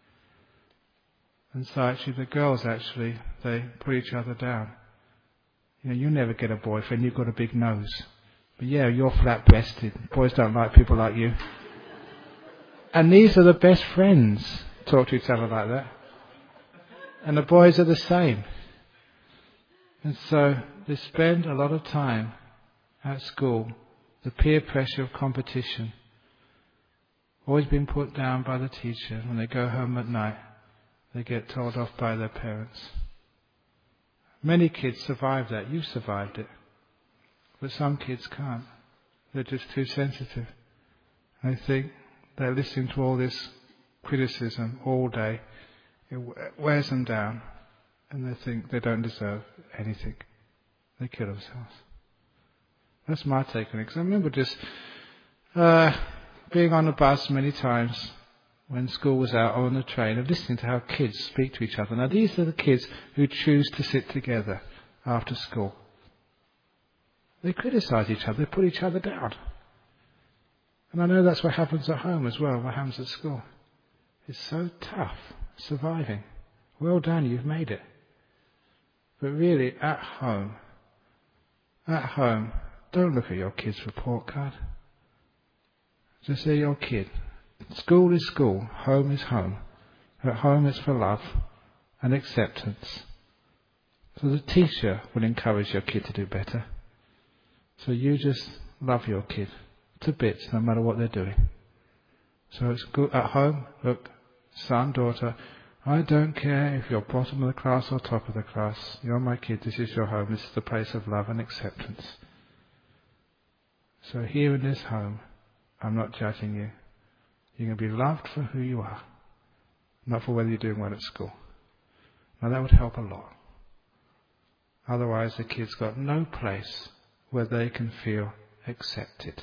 And so actually the girls actually, they put each other down. You know, you never get a boyfriend, you've got a big nose. But yeah, you're flat-breasted. Boys don't like people like you. And these are the best friends, talk to each other like that. And the boys are the same. And so they spend a lot of time at school, the peer pressure of competition, always being put down by the teacher. When they go home at night, they get told off by their parents. Many kids survive that. You've survived it. But some kids can't. They're just too sensitive. I think they're listening to all this criticism all day. It wears them down. And they think they don't deserve anything. They kill themselves. That's my take on it. Because I remember just uh, being on the bus many times when school was out or on the train and listening to how kids speak to each other. Now these are the kids who choose to sit together after school. They criticise each other, they put each other down. And I know that's what happens at home as well, what happens at school. It's so tough, surviving. Well done, you've made it. But really, at home, at home, don't look at your kid's report card. Just say your kid. School is school, home is home. At home it's for love and acceptance. So the teacher will encourage your kid to do better. So you just love your kid to bits, no matter what they're doing. So it's good at home. Look, son, daughter, I don't care if you're bottom of the class or top of the class. You're my kid. This is your home. This is the place of love and acceptance. So here in this home, I'm not judging you. You're going to be loved for who you are, not for whether you're doing well at school. Now that would help a lot. Otherwise the kid's got no place where they can feel accepted.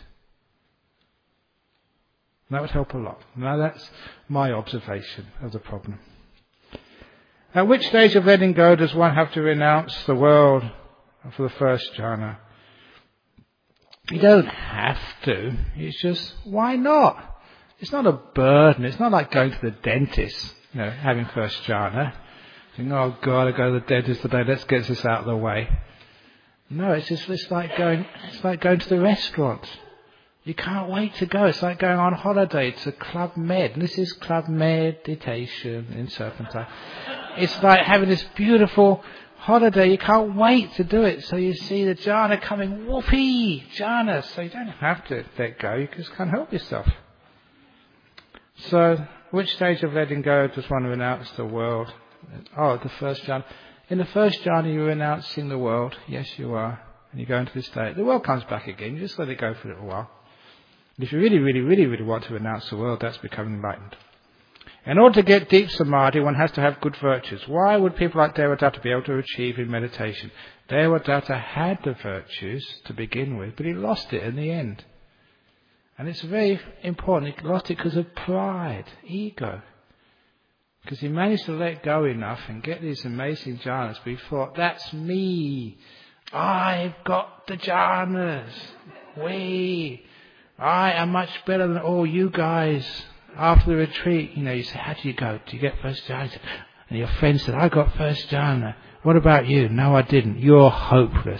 That would help a lot. Now that's my observation of the problem. At which stage of letting go does one have to renounce the world for the first jhana? You don't have to. It's just, why not? It's not a burden. It's not like going to the dentist, you know, having first jhana. Thinking, oh God, I go to the dentist today, let's get this out of the way. No, it's just it's like going it's like going to the restaurant. You can't wait to go. It's like going on holiday to Club Med. And this is Club Meditation in Serpentine. It's like having this beautiful holiday. You can't wait to do it. So you see the jhana coming, whoopee, jhana. So you don't have to let go. You just can't help yourself. So which stage of letting go does one renounce the world? Oh, the first jhana. In the first jhana you're renouncing the world. Yes, you are. And you go into this state. The world comes back again. You just let it go for a little while. If you really, really, really, really want to renounce the world, that's becoming enlightened. In order to get deep samadhi, one has to have good virtues. Why would people like Devadatta be able to achieve in meditation? Devadatta had the virtues to begin with, but he lost it in the end. And it's very important. He lost it because of pride, ego. Because he managed to let go enough and get these amazing jhanas, but he thought, that's me. I've got the jhanas. We. I am much better than all you guys. After the retreat, you know, you say, how do you go? Do you get first jhana? And your friend said, I got first jhana. What about you? No, I didn't. You're hopeless.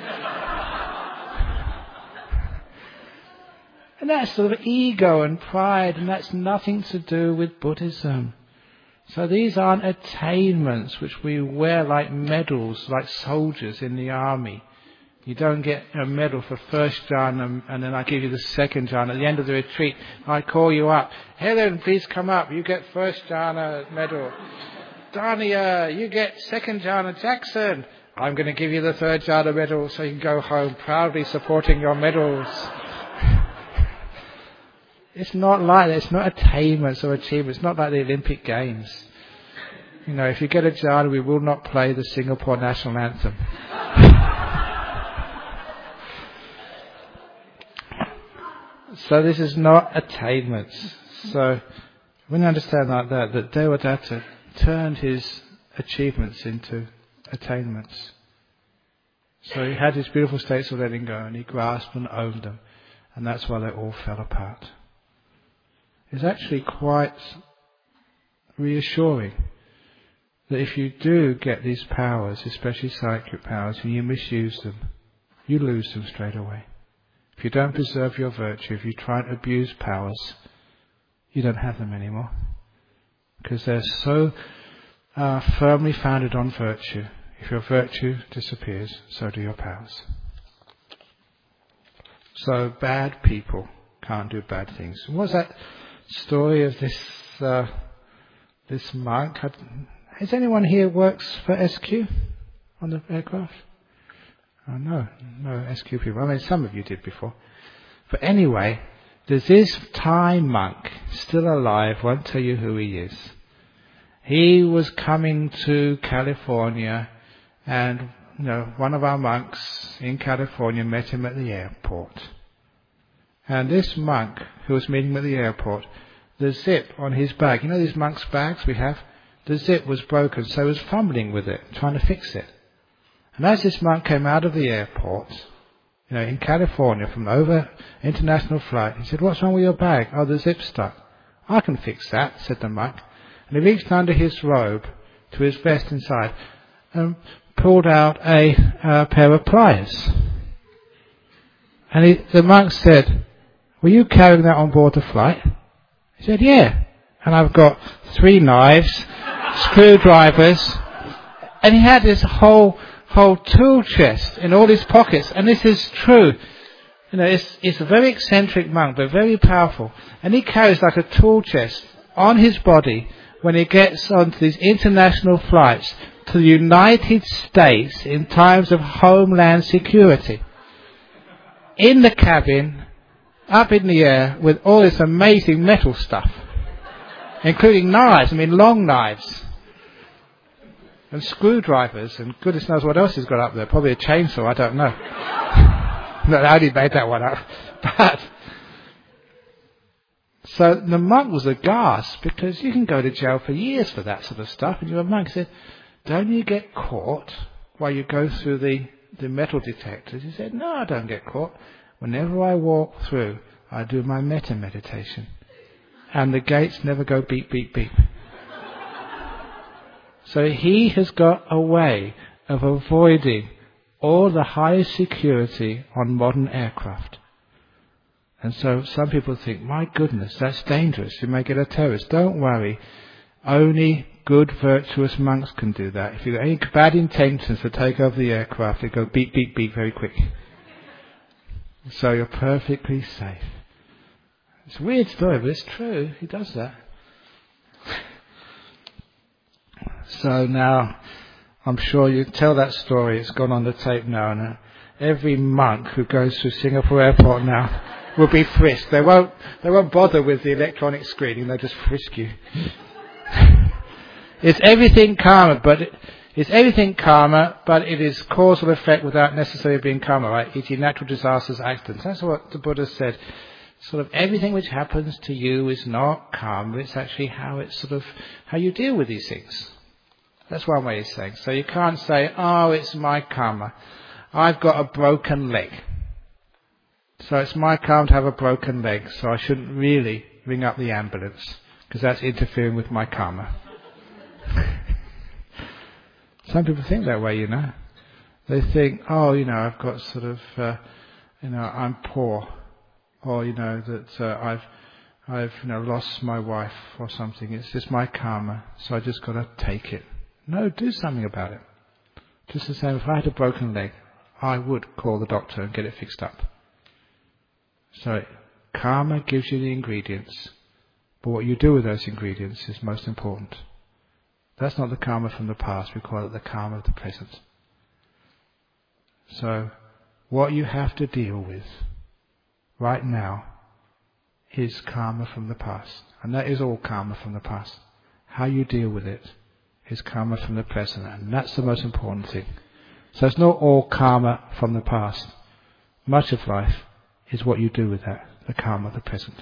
And that's sort of ego and pride, and that's nothing to do with Buddhism. So these aren't attainments which we wear like medals, like soldiers in the army. You don't get a medal for first jhana and then I give you the second jhana. At the end of the retreat, I call you up. Helen, please come up. You get first jhana medal. Dania, you get second jhana. Jackson, I'm going to give you the third jhana medal so you can go home proudly supporting your medals. It's not like that. It's not attainments or achievements. It's not like the Olympic Games. You know, if you get a jhana, we will not play the Singapore national anthem. So this is not attainments. So when you understand like that, that Devadatta turned his achievements into attainments. So he had his beautiful states of letting go and he grasped and owned them. And that's why they all fell apart. It's actually quite reassuring that if you do get these powers, especially psychic powers, and you misuse them, you lose them straight away. If you don't preserve your virtue, if you try and abuse powers, you don't have them anymore. Because they're so uh, firmly founded on virtue. If your virtue disappears, so do your powers. So bad people can't do bad things. What was that story of this uh, this monk? Has anyone here works for S Q on the aircraft? Oh, no, no S Q people. I mean, some of you did before. But anyway, there's this Thai monk, still alive, won't tell you who he is. He was coming to California, and you know, one of our monks in California met him at the airport. And this monk who was meeting him at the airport, the zip on his bag. You know these monks' bags we have? The zip was broken, so he was fumbling with it, trying to fix it. And as this monk came out of the airport, you know, in California, from over international flight, he said, "What's wrong with your bag?" "Oh, the zip's stuck." "I can fix that," said the monk. And he reached under his robe to his vest inside and pulled out a uh, pair of pliers. And he, the monk said, "Were you carrying that on board the flight?" He said, "Yeah. And I've got three knives, screwdrivers," and he had this whole whole tool chest in all his pockets. And this is true. You know, it's, it's a very eccentric monk, but very powerful. And he carries like a tool chest on his body when he gets onto these international flights to the United States in times of homeland security. In the cabin, up in the air, with all this amazing metal stuff, including knives, I mean long knives, and screwdrivers, and goodness knows what else he's got up there. Probably a chainsaw, I don't know. No, I only made that one up. But so the monk was aghast, because you can go to jail for years for that sort of stuff. And your monk said, "Don't you get caught while you go through the, the metal detectors?" He said, "No, I don't get caught. Whenever I walk through, I do my metta meditation. And the gates never go beep, beep, beep." So he has got a way of avoiding all the highest security on modern aircraft. And so some people think, "My goodness, that's dangerous. You may get a terrorist." Don't worry. Only good, virtuous monks can do that. If you've got any bad intentions to take over the aircraft, they go beep, beep, beep very quick. So you're perfectly safe. It's a weird story, but it's true. He does that. So now, I'm sure you tell that story. It's gone on the tape now, and every monk who goes through Singapore airport now will be frisked. They won't. They won't bother with the electronic screening. They'll just frisk you. It's everything karma, but it, it's everything karma, but it is causal effect without necessarily being karma, right? for example, natural disasters, accidents. That's what the Buddha said. Sort of everything which happens to you is not karma. It's actually how it's sort of how you deal with these things. That's one way of saying. So you can't say, "Oh, it's my karma. I've got a broken leg. So it's my karma to have a broken leg, so I shouldn't really ring up the ambulance, because that's interfering with my karma." Some people think that way, you know. They think, "Oh, you know, I've got sort of, uh, you know, I'm poor, or you know that uh, I've, I've, you know, lost my wife or something. It's just my karma, so I just got to take it." No, do something about it. Just the same, if I had a broken leg, I would call the doctor and get it fixed up. So karma gives you the ingredients, but what you do with those ingredients is most important. That's not the karma from the past. We call it the karma of the present. So what you have to deal with right now is karma from the past. And that is all karma from the past. How you deal with it is karma from the present. And that's the most important thing. So it's not all karma from the past. Much of life is what you do with that, the karma of the present.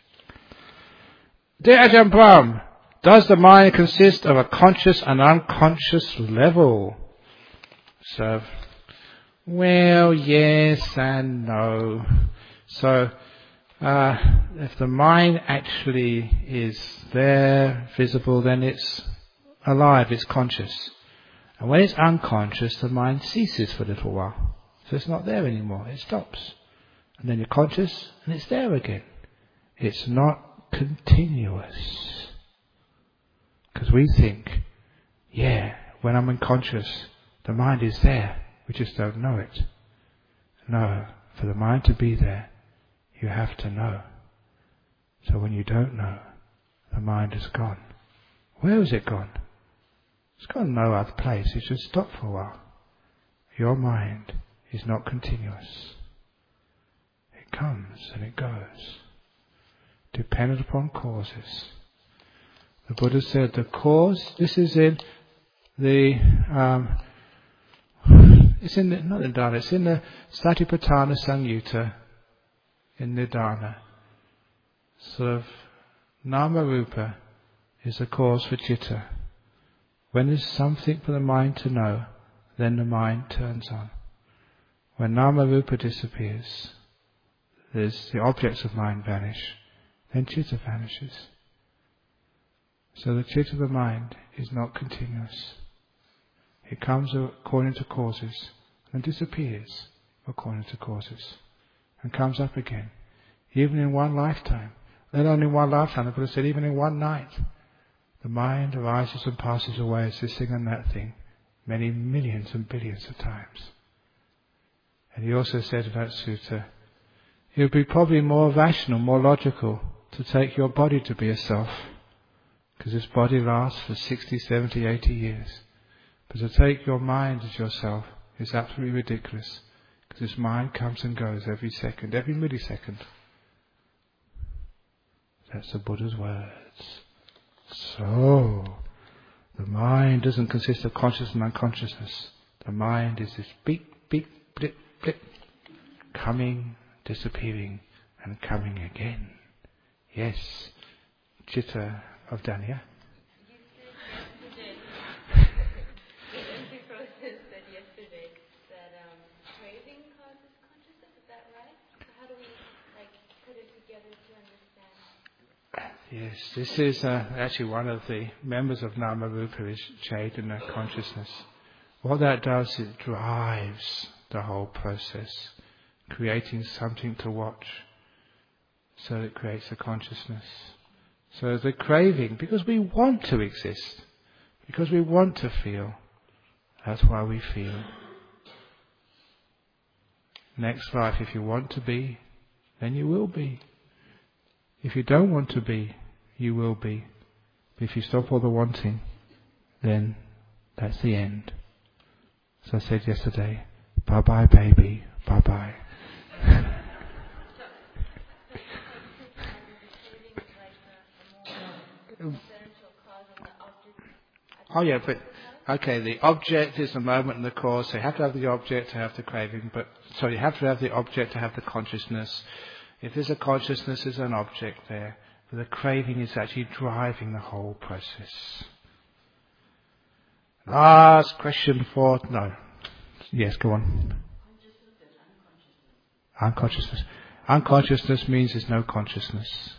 Dear Ajahn Brahm, does the mind consist of a conscious and unconscious level? So, well, yes and no. So, uh, if the mind actually is there, visible, then it's alive, it's conscious. And when it's unconscious, the mind ceases for a little while. So it's not there anymore, it stops. And then you're conscious, and it's there again. It's not continuous. Because we think, yeah, when I'm unconscious, the mind is there. We just don't know it. No, for the mind to be there, you have to know. So when you don't know, the mind is gone. Where has it gone? It's gone no other place. It's just stopped for a while. Your mind is not continuous. It comes and it goes, dependent upon causes. The Buddha said the cause, this is in the, um, it's in the, not the Dharma, it's in the Satipatthana Samyutta, in Nidana. Sort of Nama Rupa is the cause for citta. When there's something for the mind to know, then the mind turns on. When Nama Rupa disappears, there's the objects of mind vanish, then citta vanishes. So the citta of the mind is not continuous. It comes according to causes and disappears according to causes and comes up again, even in one lifetime. Not only in one lifetime, the Buddha said even in one night. The mind arises and passes away as this thing and that thing many millions and billions of times. And he also said in that sutta, it would be probably more rational, more logical to take your body to be a self, because this body lasts for sixty, seventy, eighty years. But to take your mind as yourself is absolutely ridiculous, because this mind comes and goes every second, every millisecond. That's the Buddha's words. So, the mind doesn't consist of consciousness and unconsciousness. The mind is this beep, beep, blip, blip, coming, disappearing, and coming again. Yes, citta of Danya. Yes, this is uh, actually one of the members of Nama Rupa is Chaitanya consciousness. What that does, it drives the whole process, creating something to watch. So it creates a consciousness. So the craving, because we want to exist, because we want to feel, that's why we feel. Next life, if you want to be, then you will be. If you don't want to be, you will be. But if you stop all the wanting, then that's the end. As I said yesterday, bye-bye baby, bye-bye. Oh yeah, but okay, the object is the moment and the cause, so you have to have the object to have the craving, but so you have to have the object to have the consciousness. If there's a consciousness, there's an object there. But the craving is actually driving the whole process. Last question for... No. Yes, go on. Unconsciousness. Unconsciousness means there's no consciousness.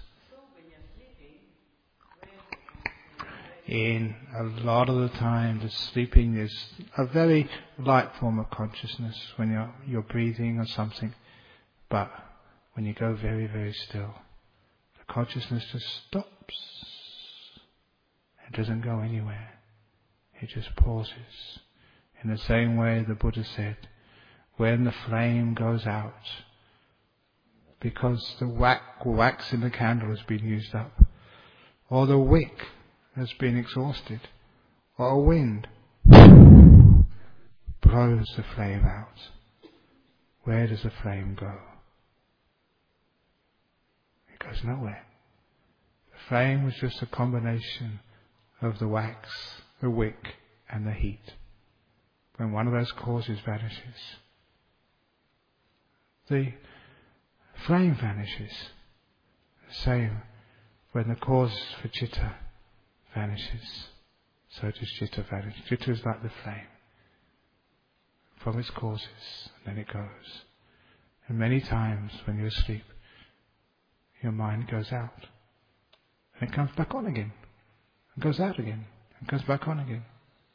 In a lot of the time, the sleeping is a very light form of consciousness when you're, you're breathing or something. But when you go very, very still, the consciousness just stops. It doesn't go anywhere. It just pauses. In the same way the Buddha said, when the flame goes out, because the wax in the candle has been used up, or the wick has been exhausted, or a wind blows the flame out, where does the flame go? It goes nowhere. The flame was just a combination of the wax, the wick, and the heat. When one of those causes vanishes, the flame vanishes. The same when the cause for citta vanishes, so does citta vanish. Citta is like the flame. From its causes, and then it goes. And many times when you're asleep, your mind goes out. And it comes back on again. And goes out again. And goes back on again.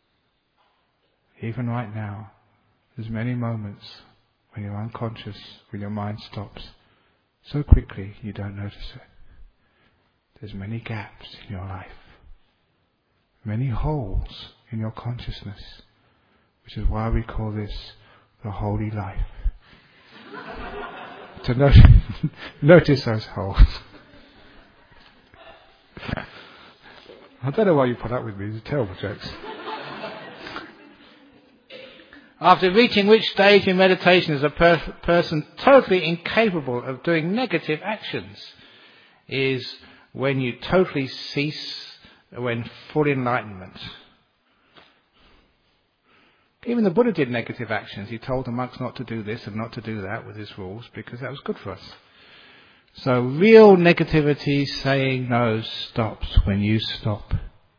Even right now, there's many moments when you're unconscious, when your mind stops. So quickly you don't notice it. There's many gaps in your life. Many holes in your consciousness. Which is why we call this the holy life. To notice, notice those holes. I don't know why you put up with me, these are terrible jokes. After reaching which stage in meditation is a per- person totally incapable of doing negative actions? Is when you totally cease, when full enlightenment. Even the Buddha did negative actions. He told the monks not to do this and not to do that with his rules because that was good for us. So real negativity, saying no, stops when you stop.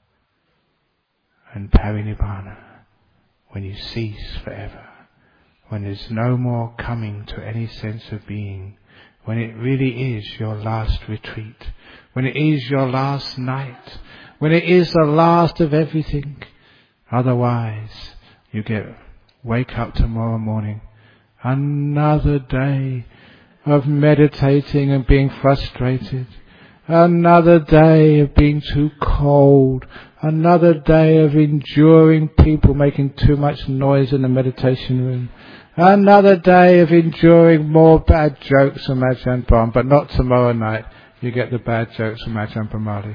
And parinibbana, when you cease forever. When there's no more coming to any sense of being. When it really is your last retreat. When it is your last night. When it is the last of everything. Otherwise, you get wake up tomorrow morning. Another day of meditating and being frustrated. Another day of being too cold. Another day of enduring people making too much noise in the meditation room. Another day of enduring more bad jokes from Ajahn Brahm, but not tomorrow night. You get the bad jokes from Ajahn Brahmali.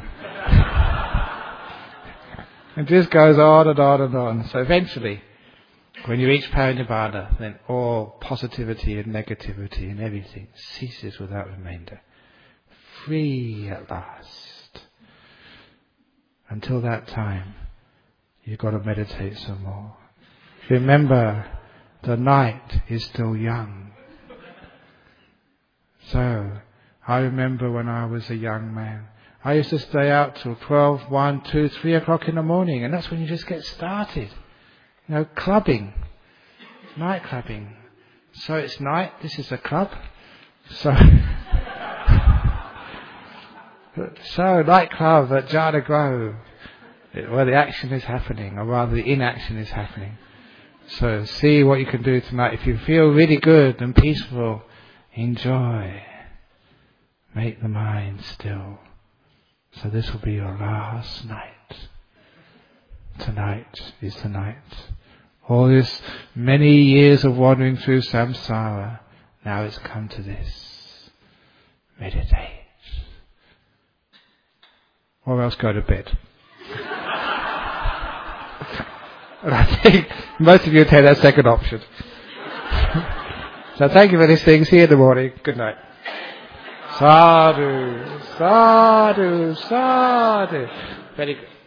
It just goes on and on and on. So eventually, when you reach parinibbana, then all positivity and negativity and everything ceases without remainder. Free at last. Until that time, you've got to meditate some more. Remember, the night is still young. So, I remember when I was a young man, I used to stay out till twelve, one, two, three o'clock in the morning, and that's when you just get started. You know, clubbing, night clubbing. So it's night, this is a club. So, so nightclub at Jhana Grove, where the action is happening, or rather the inaction is happening. So see what you can do tonight. If you feel really good and peaceful, enjoy. Make the mind still. So this will be your last night. Tonight is the night. All this many years of wandering through samsara, now it's come to this. Meditate. Or else go to bed. And I think most of you take that second option. So thank you for listening. See you in the morning. Good night. Sadhu, sadhu, sadhu. Very good.